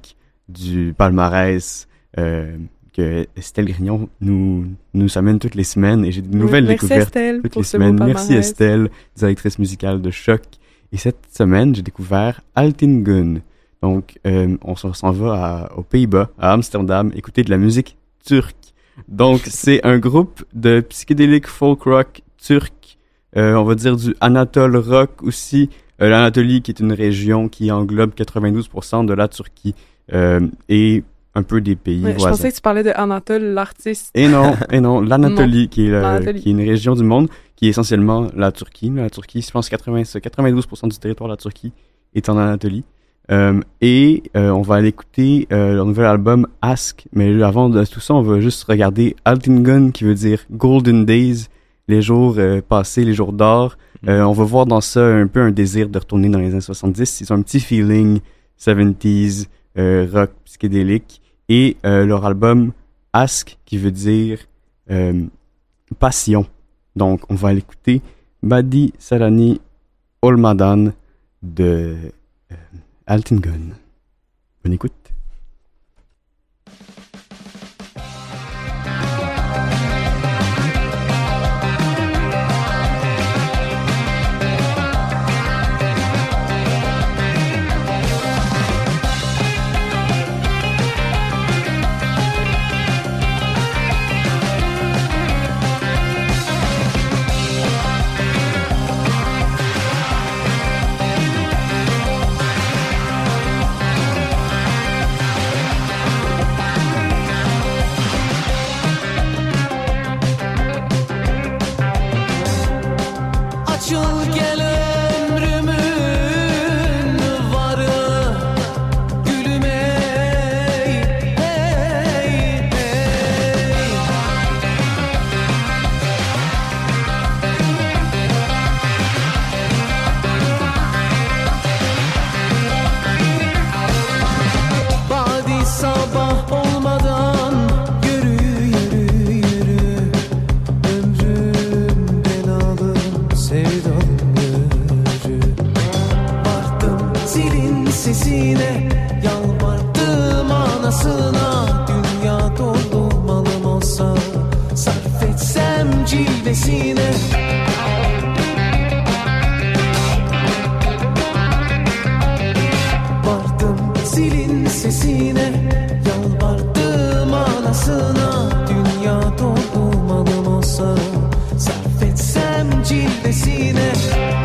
S4: du palmarès euh, que Estelle Grignon nous, nous amène toutes les semaines, et j'ai de nouvelles
S5: Merci
S4: découvertes
S5: Estelle
S4: toutes
S5: pour
S4: les
S5: ce
S4: semaines.
S5: beau
S4: Merci
S5: palmarès.
S4: Estelle, directrice musicale de Choc. Et cette semaine, j'ai découvert Altingun. Donc, euh, on s'en va à, aux Pays-Bas, à Amsterdam, écouter de la musique turque. Donc, c'est un groupe de psychédélique folk rock turc, euh, on va dire du Anatole rock aussi. Euh, L'Anatolie, qui est une région qui englobe quatre-vingt-douze pour cent de la Turquie euh, et un peu des pays
S5: Ouais,
S4: voisins.
S5: je pensais que tu parlais de Anatole, l'artiste.
S4: Et non, et non, l'Anatolie, qui, est le,
S5: L'Anatolie.
S4: qui est une région du monde, qui est essentiellement la Turquie. La Turquie, je pense quatre-vingts, quatre-vingt-douze pour cent du territoire de la Turquie est en Anatolie. Euh, et euh, on va aller écouter euh, leur nouvel album Ask, mais avant de tout ça, on va juste regarder Altingun, qui veut dire Golden Days, les jours euh, passés, les jours d'or. Euh, on va voir dans ça un peu un désir de retourner dans les années soixante-dix. Ils ont un petit feeling soixante-dix, euh, rock psychédélique. Et euh, leur album Ask, qui veut dire euh, passion. Donc on va aller écouter Badi Sarani Olmadan de euh, Altingun. Bonne écoute.
S3: Thank cilvesine yalvardım anasına. Dünya dolu malım olsa sarf etsem cilvesine. Vardım zilin sesine yalvardım anasına. Dünya dolu malım olsa sarf etsem cilvesine.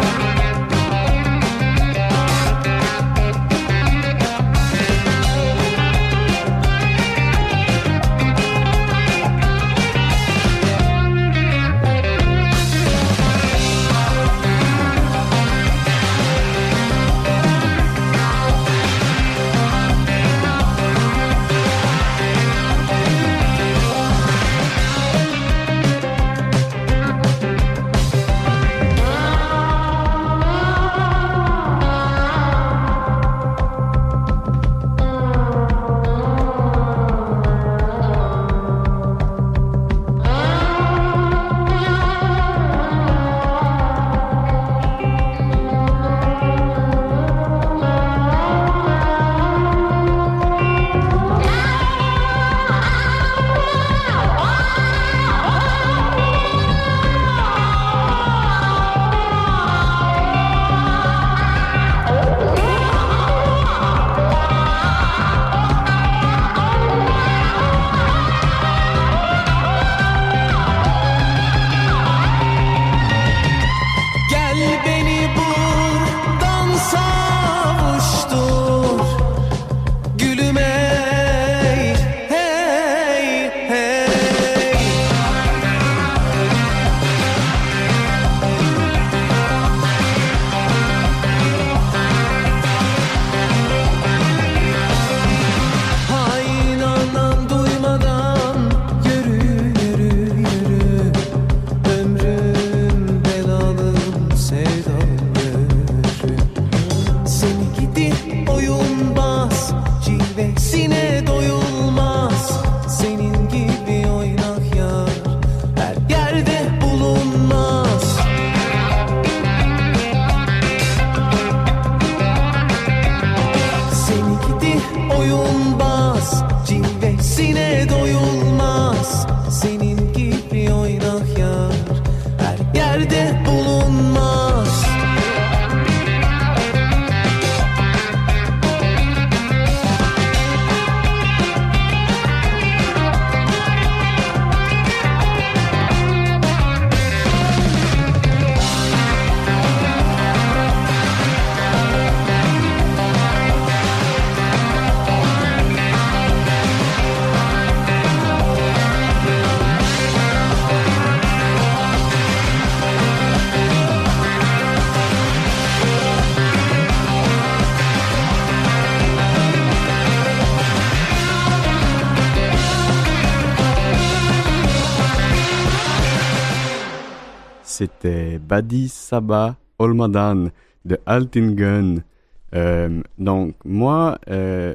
S4: C'était Badi Sabah Olmadan de Altingen. Euh, donc, moi, euh,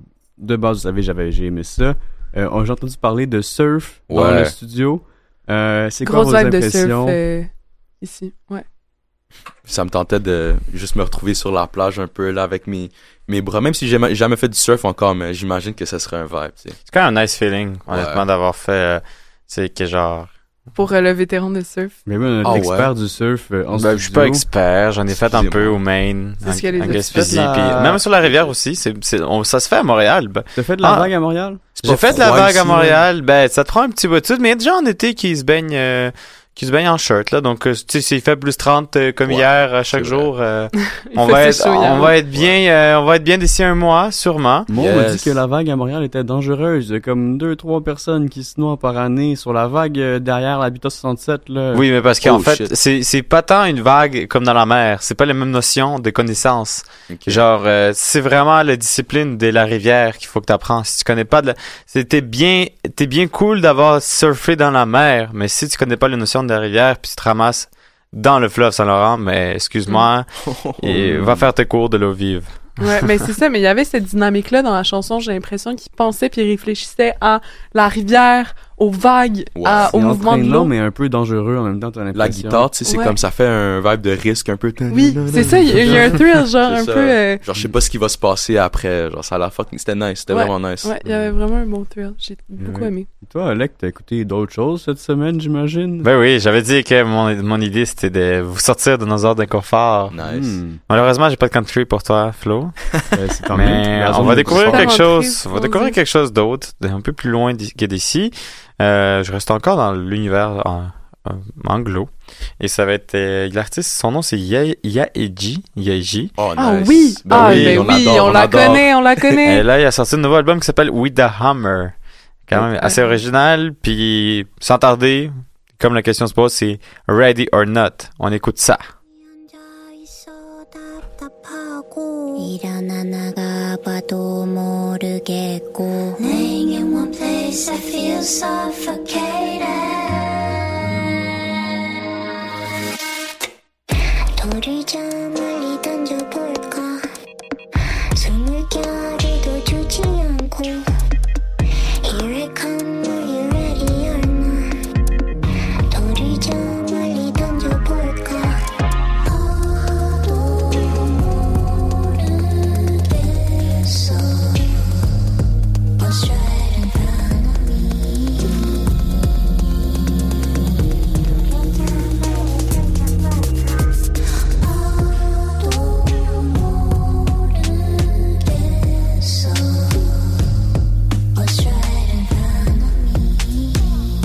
S4: de base, vous savez, j'avais, j'ai aimé ça. Euh, j'ai entendu parler de surf ouais. dans le studio. Euh, c'est
S5: Grosse
S4: quoi vos
S5: vibe
S4: impressions?
S5: De surf euh, ici, ouais.
S6: Ça me tentait de juste me retrouver sur la plage un peu là avec mes, mes bras. Même si j'ai jamais, jamais fait du surf encore, mais j'imagine que ça serait un vibe. Tu sais.
S7: C'est quand même un nice feeling, honnêtement, ouais. d'avoir fait... Euh, c'est que genre...
S5: Pour euh, le vétéran de surf.
S4: Mais oui, on est
S6: oh,
S4: expert
S6: ouais.
S4: du surf euh, en
S7: ben,
S4: studio.
S7: Je suis pas expert, j'en ai fait un peu au Maine, en, en Gaspésie, la... puis même sur la rivière aussi, c'est, c'est, on, ça se fait à Montréal. Ben,
S4: T'as fait de la
S7: ah,
S4: vague à Montréal?
S7: J'ai fait de la vague à Montréal, ben ça te prend un petit bout de tout, mais il y a des gens en été qui se baignent... Euh, qui se baignent en shirt, là. Donc, tu sais, s'il fait plus trente euh, comme ouais, hier, à chaque jour, euh, on va être, on va être bien, ouais. euh, on va être bien d'ici un mois, sûrement.
S4: Moi,
S7: yes.
S4: on m'a dit que la vague à Montréal était dangereuse. Il y a comme deux, trois personnes qui se noient par année sur la vague euh, derrière l'Habitat soixante-sept, là.
S7: Oui, mais parce qu'en
S6: oh,
S7: fait, c'est, c'est pas tant une vague comme dans la mer. C'est pas les mêmes notions de connaissance. Okay. Genre, euh, c'est vraiment la discipline de la rivière qu'il faut que t'apprends. Si tu connais pas de la, c'était bien, t'es bien cool d'avoir surfé dans la mer, mais si tu connais pas les notions de la rivière, puis tu te ramasses dans le fleuve Saint-Laurent, mais excuse-moi, mm. et va faire tes cours de l'eau vive.
S5: Ouais, mais c'est ça, mais il y avait cette dynamique-là dans la chanson, j'ai l'impression qu'il pensait puis il réfléchissait à la rivière aux vagues,
S6: Ouais.
S5: à, au mouvement de l'eau.
S4: mais un peu dangereux en même temps, t'as
S6: La guitare, tu sais, c'est
S5: Ouais.
S6: comme ça fait un vibe de risque un peu.
S5: Oui, c'est ça, il y, a- il y a un thrill, genre, un
S6: ça.
S5: peu... euh,
S6: Genre, je sais pas ce qui va se passer après. Genre, ça a l'air fucking... C'était nice, c'était
S5: ouais,
S6: vraiment nice.
S5: Ouais, il y avait vraiment un bon thrill. J'ai beaucoup
S4: Ouais.
S5: aimé.
S4: Et toi, Alec, t'as écouté d'autres choses cette semaine, j'imagine?
S7: Ben oui, j'avais dit que mon, mon idée, c'était de vous sortir de nos heures d'inconfort.
S6: Nice.
S4: Hmm.
S7: Malheureusement, j'ai pas de country pour toi, Flo.
S4: Ben, c'est tant mieux.
S7: Mais
S4: La
S7: on
S4: zone
S7: va
S4: de
S7: découvrir
S4: confort.
S7: quelque
S5: Tellement
S7: chose.
S5: triste,
S7: On va
S5: mon
S7: découvrir
S5: Dieu.
S7: quelque chose d'autre, un peu plus loin d'i- que d'ici. Euh, je reste encore dans l'univers en- en- anglo. Et ça va être euh, l'artiste, son nom c'est Ye- Yaeji. Yaeji.
S6: Oh,
S5: Ah
S6: nice.
S5: oui!
S6: Ben
S5: ah,
S6: oui,
S5: ben
S6: on
S5: oui,
S6: adore,
S5: on,
S6: on
S5: la
S6: adore.
S5: connaît, on la connaît!
S7: Et là, il a sorti un nouveau album qui s'appelle With the Hammer. Quand même
S5: Ouais.
S7: assez original. Puis, sans tarder, comme la question se pose, c'est Ready or Not. On écoute ça.
S10: 일어나 나가봐도 모르겠고 Laying in one place I feel suffocated 돌을 저 멀리 던져볼까 숨을 겨루도 주지 않고 Here it come, are you ready or not 돌을 저 멀리 던져볼까 What's right in front of me? What's right in front of me?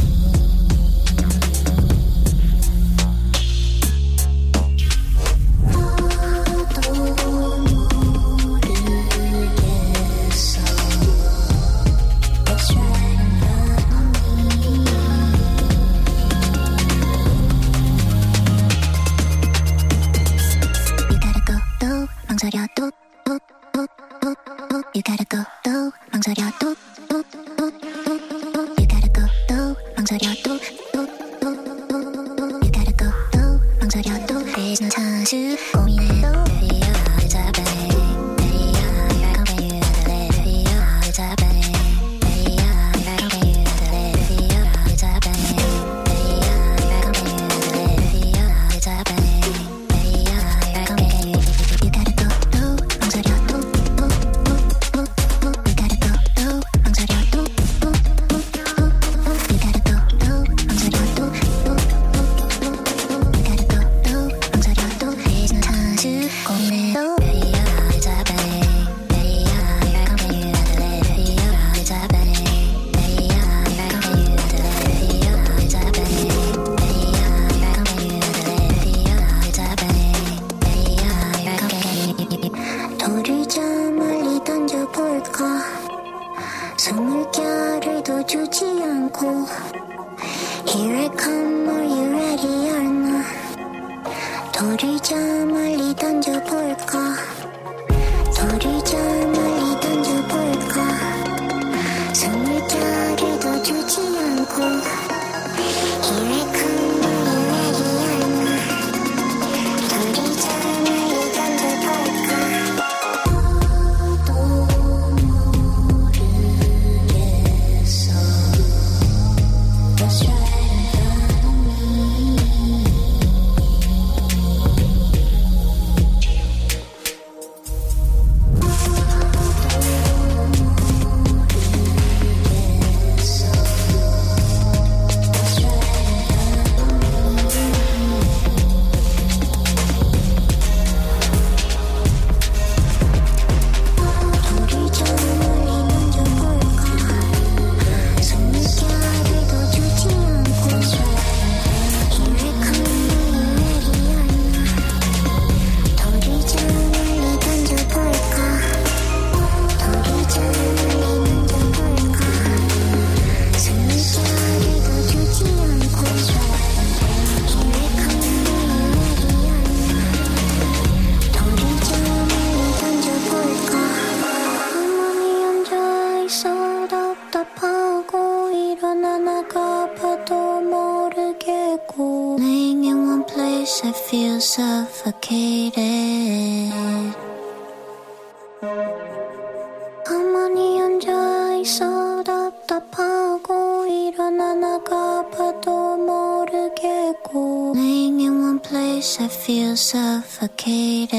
S10: What's right in front of me? You gotta go, 또 망설여도 또, 또, 또, 또. You gotta go, 또 망설여도 또, 또, 또, 또. You gotta go, 또 망설여도 또, 또, 또, 또. You gotta go, 또 망설여도 There's no time to 고민해도 Feel how it's happening Baby, I can't get you to let it feel how it's happening Baby, I can't get you to let it feel how it's happening Baby, I can't get you to let it feel how it's happening Baby, I can't get you You gotta go, 또 망설여도 또, 또, 또, 또. You gotta go, 또 망설여도 또, 또, 또, 또. You gotta go, 또 망설여도 또, 또, 또, 또. You gotta go, 또 망설여도 There's no time to 고민해도 Baby, how it's happening Baby, I can't get you to let it feel how it's happening Baby, I can't get you to let it feel how it's happening Baby, I can't get you to let it feel how it's happening Baby, I can't get you 돌을 저 멀리 던져볼까 숨을 겨루도 주지 않고 Here it come, are you ready or not 돌을 저 멀리 던져볼까 돌을 저 멀리 던져볼까 숨을 겨루도 주지 않고 Here it come, are you ready or not 돌을 저 멀리 던져볼까 또 모르겠어 What's right in front of me? I feel suffocated. 가만히 앉아 있어 답답하고 일어나 place, I feel suffocated.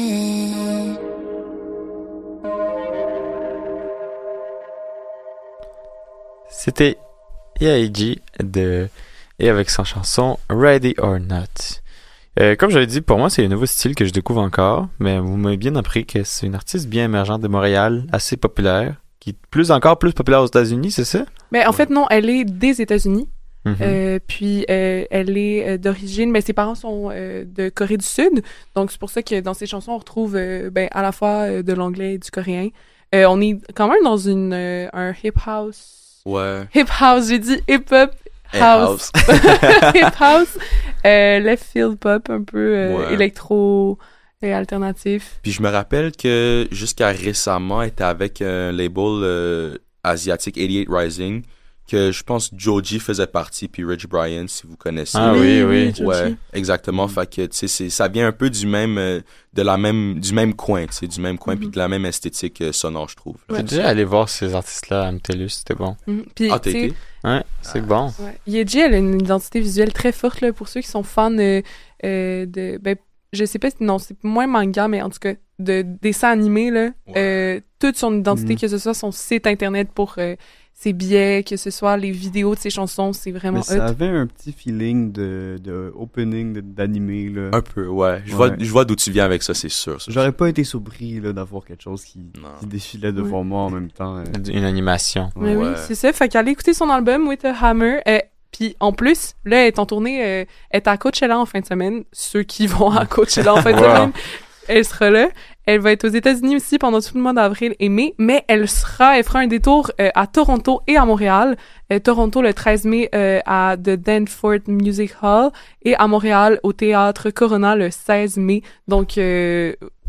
S7: C'était E I G de et avec sa chanson Ready or Not. Euh, comme j'avais dit, pour moi, c'est un nouveau style que je découvre encore, mais vous m'avez bien appris que c'est une artiste bien émergente de Montréal, assez populaire, qui est plus encore plus populaire aux États-Unis, c'est ça?
S5: Mais en fait, non, elle est des États-Unis.
S7: Mm-hmm.
S5: Euh, puis euh, elle est euh, d'origine, mais ses parents sont euh, de Corée du Sud, donc c'est pour ça que dans ses chansons on retrouve euh, ben, à la fois euh, de l'anglais et du coréen. Euh, on est quand même dans une euh, un hip house.
S6: Ouais.
S5: Hip house, j'ai dit hip hop house. Hip house, euh, left field pop, un peu euh, ouais. électro et alternatif.
S6: Puis je me rappelle que jusqu'à récemment, elle était avec un label euh, asiatique eighty-eight Rising. Que je pense Joji faisait partie, puis Rich Brian, si vous connaissez.
S7: Ah oui, oui.
S6: oui ouais, exactement. Fait que, tu sais, ça vient un peu du même, euh, de la même, du même coin, tu sais, du même coin, mm-hmm. puis de la même esthétique euh, sonore, je trouve.
S7: J'ai ouais. déjà allé voir ces artistes-là à M T L U S, c'était bon.
S5: Mm-hmm. Puis,
S6: ah, t'as été?
S7: Ouais, c'est ah. bon.
S5: Ouais. Yeji, elle a une identité visuelle très forte, là, pour ceux qui sont fans euh, euh, de, ben, je sais pas, non, c'est moins manga, mais en tout cas, de dessins animés, là, ouais. euh, toute son identité, mm-hmm. que ce soit son site internet pour... Euh, ses billets, que ce soit les vidéos de ses chansons, c'est vraiment
S4: mais ça
S5: hot.
S4: avait un petit feeling de, de opening de, d'animé, là.
S6: Un peu, ouais. Je,
S4: ouais.
S6: Vois, je vois d'où tu viens avec ça, c'est sûr. Ça.
S4: J'aurais pas été surpris, là, d'avoir quelque chose qui, qui défilait devant ouais. moi en même temps. Euh.
S7: Une animation.
S5: Mais
S6: ouais.
S5: oui, c'est ça. Fait qu'elle a écouté son album With a Hammer. Euh, Puis en plus, là, elle est en tournée, euh, elle est à Coachella en fin de semaine. Ceux qui vont à Coachella en fin de wow. semaine, elle sera là. Elle va être aux États-Unis aussi pendant tout le mois d'avril et mai, mais elle sera, elle fera un détour euh, à Toronto et à Montréal. Euh, Toronto le treize mai euh, à The Danforth Music Hall et à Montréal au Théâtre Corona le seize mai. Donc, euh,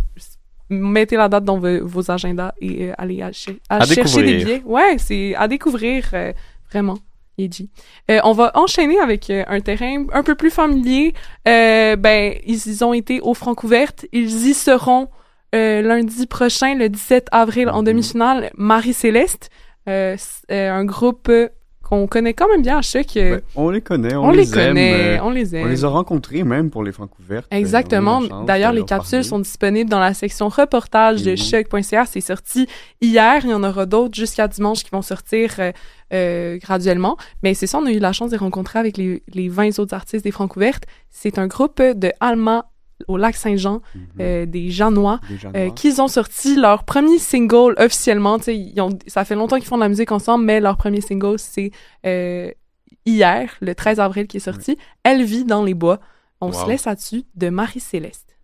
S5: mettez la date dans vos, vos agendas et euh, allez à, ch- à, à chercher des billets. Ouais, c'est à découvrir, euh, vraiment. Yeji. Euh, on va enchaîner avec euh, un terrain un peu plus familier. Euh, ben, ils, ils ont été au Francouvertes. Ils y seront euh, lundi prochain, le dix-sept avril, en demi-finale. Marie-Céleste, euh, euh, un groupe euh, qu'on connaît quand même bien à Choc. Euh,
S4: ben, on les connaît, on,
S5: on
S4: les,
S5: les connaît,
S4: aime. Euh,
S5: on les aime.
S4: On les a rencontrés même pour les Francouvertes.
S5: Exactement.
S4: Euh, chance,
S5: D'ailleurs, les capsules sont disponibles dans la section reportage de choc point c a. C'est sorti hier. Il y en aura d'autres jusqu'à dimanche qui vont sortir euh, euh, graduellement. Mais c'est ça, on a eu la chance de les rencontrer avec les, les vingt autres artistes des Francouvertes. C'est un groupe de Alma au Lac-Saint-Jean, mm-hmm. euh, des Janois, euh, qui ont sorti leur premier single officiellement. Ils ont, ça fait longtemps qu'ils font de la musique ensemble, mais leur premier single, c'est euh, hier, le treize avril, qui est sorti. Oui. Elle vit dans les bois. On wow. se laisse là-dessus de Marie-Céleste.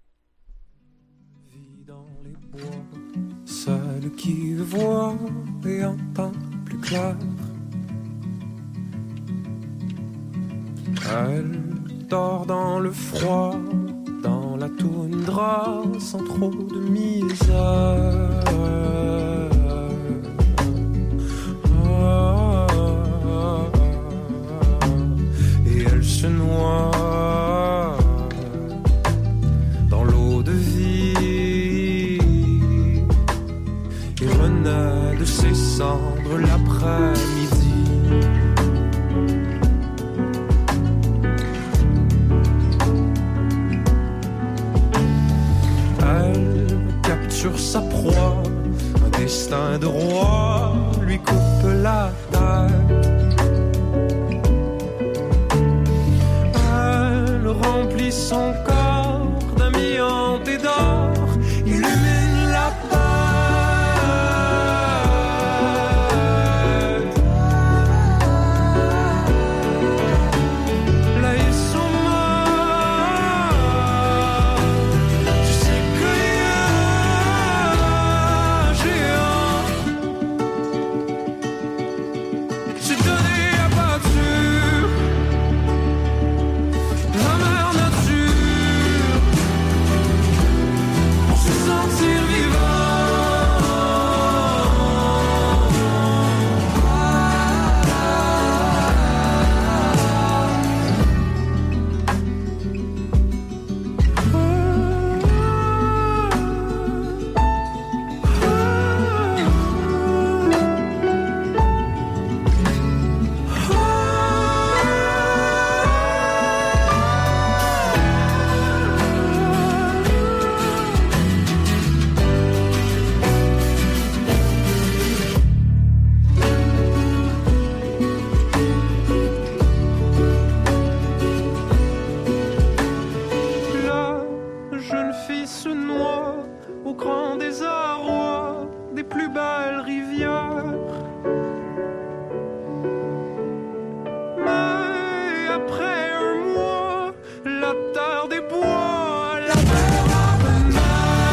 S11: Vit dans les bois, seul qui voit et entend plus clair. Elle dort dans le froid, dans la toundra, sans trop de misère. Ah, et elle se noie dans l'eau de vie et renaît de ses cendres l'après-midi. Sur sa proie, un destin de roi lui coupe la tête. Elle remplit son corps d'amiante et d'or, illumine la tête. Là ils sont morts, tu sais qu'il y a belle rivière. Mais après un mois, la terre des bois, la terre renaît.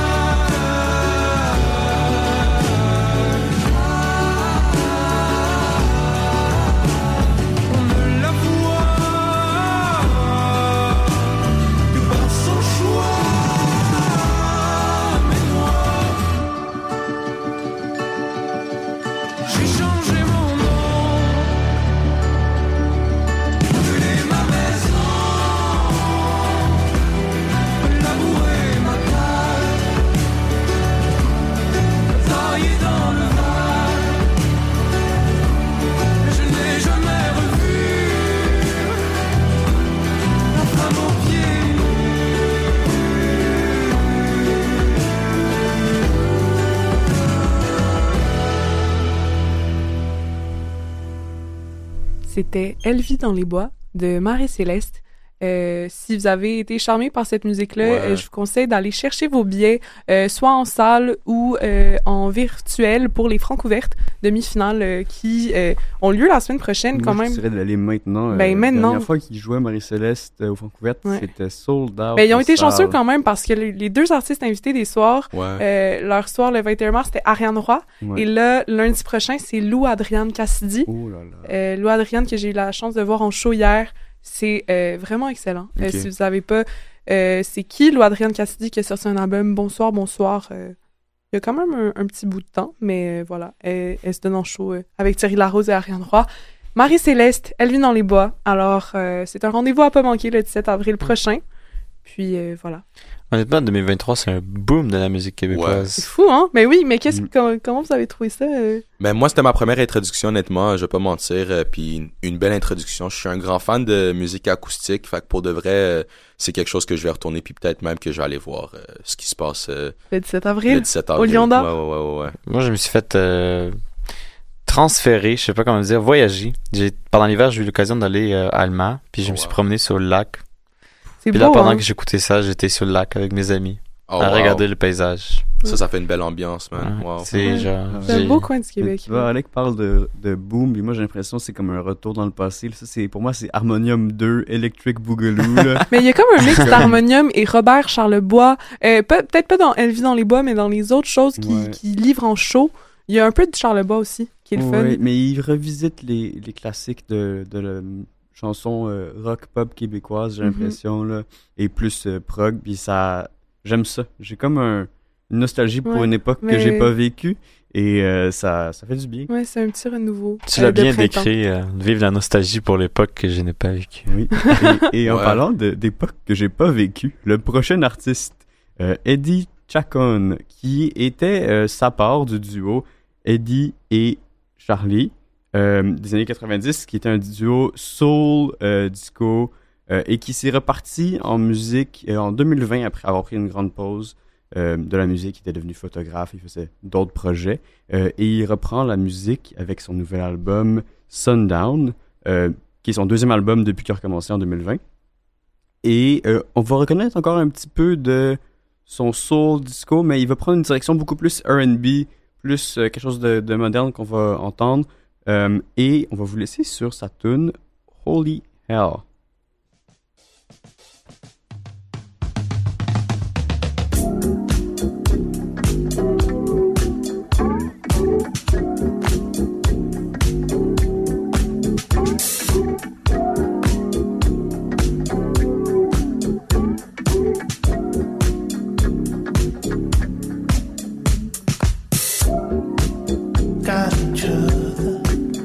S11: On ne la voit que par son choix. Mais moi, j'ai changé mon nom, brûlé ma maison, labouré ma terre, taillé dans le verre. Je n'ai jamais revu la femme aux pieds
S5: C'était Elle vit dans les bois de Marie-Céleste. Euh, si vous avez été charmé par cette musique-là,
S6: Ouais.
S5: euh, je vous conseille d'aller chercher vos billets, euh, soit en salle ou euh, en virtuel pour les Francouvertes demi-finales euh, qui euh, ont lieu la semaine prochaine quand
S4: Moi,
S5: même.
S4: je dirais d'aller maintenant.
S5: Ben,
S4: euh,
S5: maintenant.
S4: La dernière fois qu'ils jouaient Marie-Céleste euh, au Francouvertes,
S5: Ouais.
S4: c'était sold out.
S5: Ben, ils ont
S4: en
S5: été
S4: salle.
S5: chanceux quand même parce que les, les deux artistes invités des soirs,
S6: Ouais.
S5: euh, leur soir le vingt et un mars, c'était Ariane Roy.
S4: Ouais.
S5: Et là, lundi prochain, c'est Lou Adrienne Cassidy.
S4: Oh là là.
S5: Euh, Lou Adrienne que j'ai eu la chance de voir en show hier. C'est euh, vraiment excellent. Euh,
S6: Ok.
S5: si vous savez pas, euh, c'est qui Lou Adrienne Cassidy qui a sorti un album Bonsoir, Bonsoir. Euh, il y a quand même un, un petit bout de temps, mais euh, voilà, elle, elle se donne en show euh, avec Thierry Larose et Ariane Roy. Marie-Céleste, Elle vit dans les bois. Alors, euh, c'est un rendez-vous à pas manquer le dix-sept avril prochain. Puis euh, voilà.
S7: Honnêtement, deux mille vingt-trois, c'est un boom de la musique
S5: C'est
S7: québécoise.
S5: fou, hein? Mais oui, mais qu'est-ce,
S4: Mm.
S5: comment, comment vous avez trouvé ça? euh?
S6: Ben moi, c'était ma première introduction, honnêtement, je vais pas mentir, euh, puis une, une belle introduction. Je suis un grand fan de musique acoustique, fait que pour de vrai, euh, c'est quelque chose que je vais retourner, puis peut-être même que je vais aller voir euh, ce qui se passe euh,
S5: Le dix-sept
S6: le
S5: avril?
S6: dix-sept
S5: Au
S6: avril.
S5: Lion d'Or?
S6: Ouais, ouais, ouais, ouais, ouais.
S7: Moi, je me suis fait euh, transférer, je sais pas comment dire, voyager. J'ai, pendant l'hiver, j'ai eu l'occasion d'aller euh, à Alma, puis je
S6: Oh,
S7: me suis
S6: wow.
S7: promené sur le lac.
S5: C'est
S7: Puis
S5: beau,
S7: là, pendant
S5: hein?
S7: que j'écoutais ça, j'étais sur le lac avec mes amis,
S6: Oh,
S7: à
S6: wow.
S7: regarder le paysage.
S6: Ça, ça fait une belle ambiance, man.
S7: Ouais.
S6: Wow.
S7: C'est
S5: Ouais.
S7: genre...
S5: C'est un
S7: j'ai-
S5: beau coin du
S4: Mais
S5: Québec.
S4: tu vois, Alec parle de, de boom, puis moi j'ai l'impression que c'est comme un retour dans le passé. Ça, c'est, pour moi, c'est Harmonium deux, Electric Boogaloo. Là.
S5: Mais il y a comme un mix d'Harmonium et Robert Charlebois. Euh, pe- peut-être pas dans Elle vit dans les bois, mais dans les autres choses qui,
S4: Ouais.
S5: qui livrent en show. Il y a un peu de Charlebois aussi, qui est le fun.
S4: Ouais, mais il revisite les, les classiques de, de la chanson euh, rock pop québécoise, j'ai
S5: Mhm.
S4: l'impression, là, et plus euh, prog, puis ça, j'aime ça. J'ai comme un, une nostalgie pour
S5: Ouais,
S4: une époque
S5: mais-
S4: que j'ai pas vécue, et euh, ça, ça fait du bien.
S5: Ouais, c'est un petit renouveau.
S7: Tu
S5: euh,
S7: l'as
S5: de
S7: bien
S5: printemps.
S7: décrit, euh, vive la nostalgie pour l'époque que je n'ai pas vécue.
S4: Oui. Et, et en
S6: Ouais.
S4: parlant de- d'époque que j'ai pas vécue, le prochain artiste, euh, Eddie Chacon, qui était euh, sa part du duo Eddie et Charlie euh, des années quatre-vingt-dix, qui était un duo soul, euh, disco, euh, et qui s'est reparti en musique euh, en deux mille vingt après avoir pris une grande pause euh, de la musique. Il était devenu photographe, il faisait d'autres projets, euh, et il reprend la musique avec son nouvel album Sundown, euh, qui est son deuxième album depuis qu'il a recommencé en deux mille vingt. Et euh, on va reconnaître encore un petit peu de son soul disco, mais il va prendre une direction beaucoup plus R and B, plus euh, quelque chose de, de moderne qu'on va entendre. Euh, et on va vous laisser sur sa tune Holy Hell.
S3: Got each other.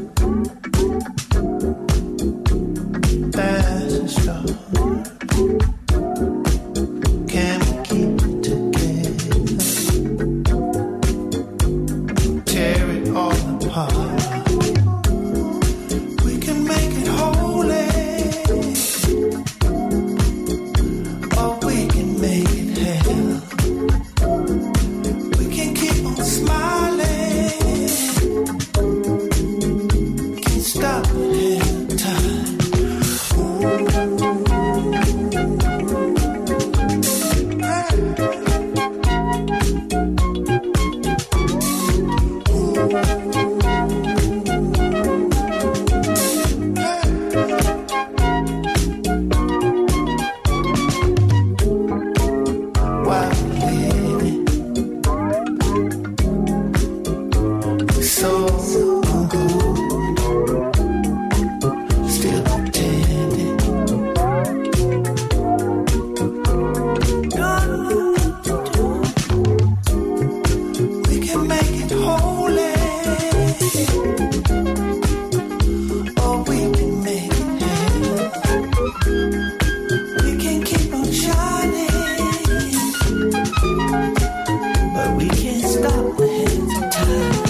S3: That's a start. Can we keep it together? Tear it all so good. Still pretending. We can make it holy, or we can make it hell. We can keep on shining, but we can't stop the hands of time.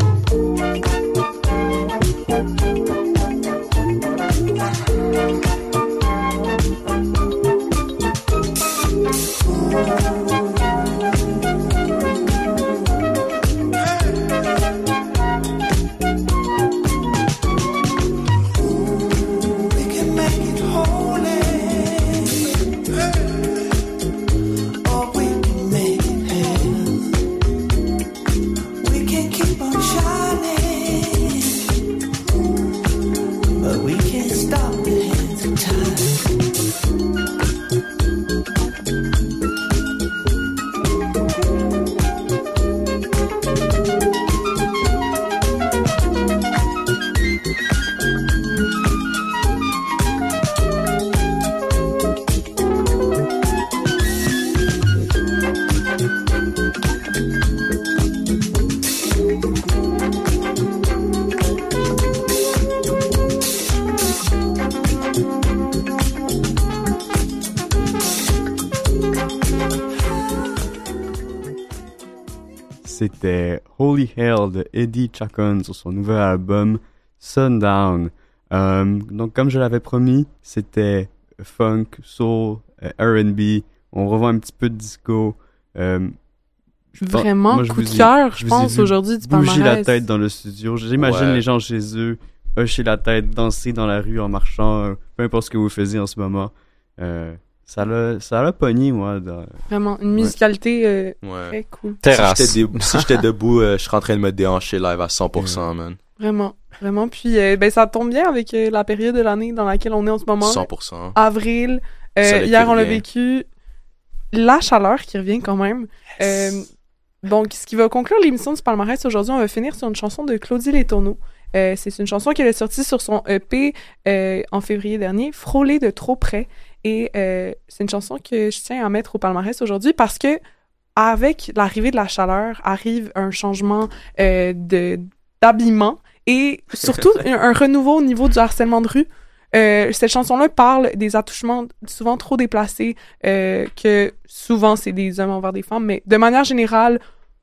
S3: We can make it holy, or we can make it hell. We can keep on shining, but we can't stop the hands of time.
S4: C'était Holy Hell de Eddie Chacon sur son nouvel album Sundown. Euh, donc comme je l'avais promis, c'était funk, soul, euh, R and B. On revoit un petit peu de disco. Euh,
S5: Vraiment,
S4: moi,
S5: coup de
S4: vous ai-
S5: cœur, je
S4: vous ai
S5: pense,
S4: vu
S5: aujourd'hui du
S4: bouger la
S5: palmarès.
S4: tête dans le studio. J'imagine
S6: Ouais.
S4: les gens chez eux hocher la tête, danser dans la rue en marchant, euh, peu importe ce que vous faisiez en ce moment. Euh, ça l'a, ça l'a pogné, moi. Dans...
S5: Vraiment, une musicalité euh,
S6: Ouais.
S5: très cool.
S7: Terrasse.
S6: Si j'étais, dé- si j'étais debout, euh, je serais en train de me déhancher live à cent pour cent, man.
S5: Vraiment, vraiment. Puis, euh, ben, ça tombe bien avec euh, la période de l'année dans laquelle on est en ce moment.
S6: cent pour cent.
S5: Avril. Euh,
S6: Soleil qui
S5: hier, on l'a
S6: revient.
S5: vécu. La chaleur qui revient quand même. Euh, donc, ce qui va conclure l'émission du palmarès aujourd'hui, on va finir sur une chanson de Claudie Letourneau. Euh, c'est une chanson qu'elle a sortie sur son E P euh, en février dernier, Frôler de trop près. Et euh, c'est une chanson que je tiens à mettre au palmarès aujourd'hui parce que avec l'arrivée de la chaleur arrive un changement euh, de d'habillement et surtout un, un renouveau au niveau du harcèlement de rue. Euh, cette chanson-là parle des attouchements souvent trop déplacés, euh, que souvent c'est des hommes envers des femmes, mais de manière générale,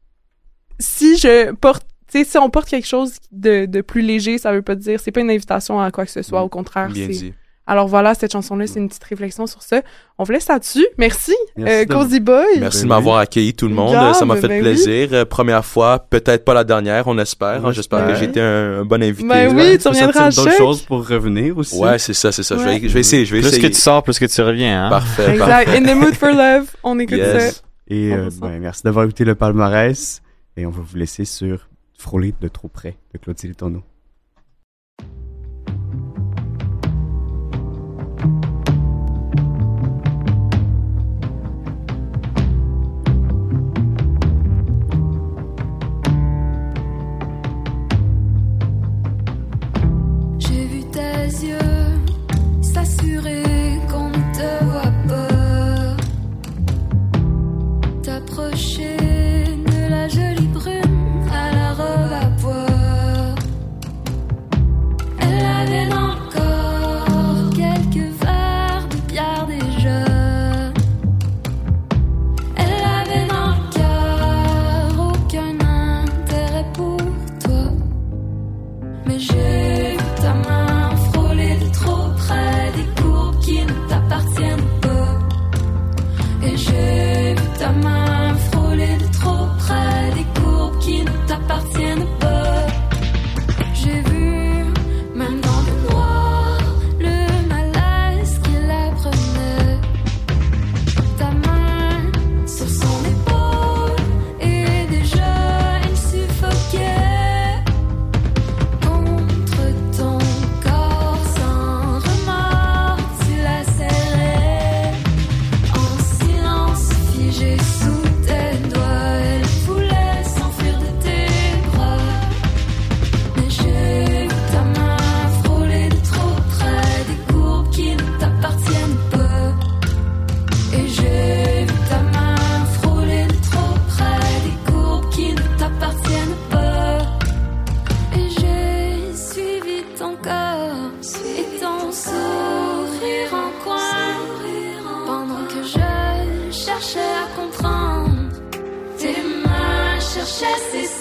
S5: si je porte, tu sais, si on porte quelque chose de, de plus léger, ça veut pas dire, c'est pas une invitation à quoi que ce soit, au contraire.
S6: Bien
S5: c'est...
S6: dit.
S5: Alors voilà, cette chanson-là, c'est une petite réflexion sur ça. On vous laisse là-dessus. Merci,
S6: Merci
S5: euh,
S6: de-
S5: Cozy Boy.
S6: Merci de m'avoir accueilli, tout le monde.
S5: Grave,
S6: ça m'a fait
S5: ben
S6: plaisir. Euh, Première fois, peut-être pas la dernière, on espère. hein. J'espère que j'ai été un, un bon invité.
S5: Ben oui, tu reviendras à
S4: d'autres
S5: chaque.
S4: choses pour revenir aussi.
S6: Ouais, c'est ça, c'est ça. Je,
S5: Ouais.
S6: vais, je vais essayer, je vais
S7: Plus
S6: essayer.
S7: que tu sors, plus que tu reviens. Hein?
S6: Parfait,
S5: Exact.
S6: parfait.
S5: In the mood for love. On écoute
S6: Yes.
S5: ça.
S4: Et euh,
S5: cent pour cent.
S4: ben, merci d'avoir écouté le palmarès. Et on va vous laisser sur Frôler de trop près de Claudie Letourneau.
S12: J'ai vu tes yeux s'assurer qu'on ne te voit pas, t'approcher de la jolie brune à la robe à pois. cherchait, c'est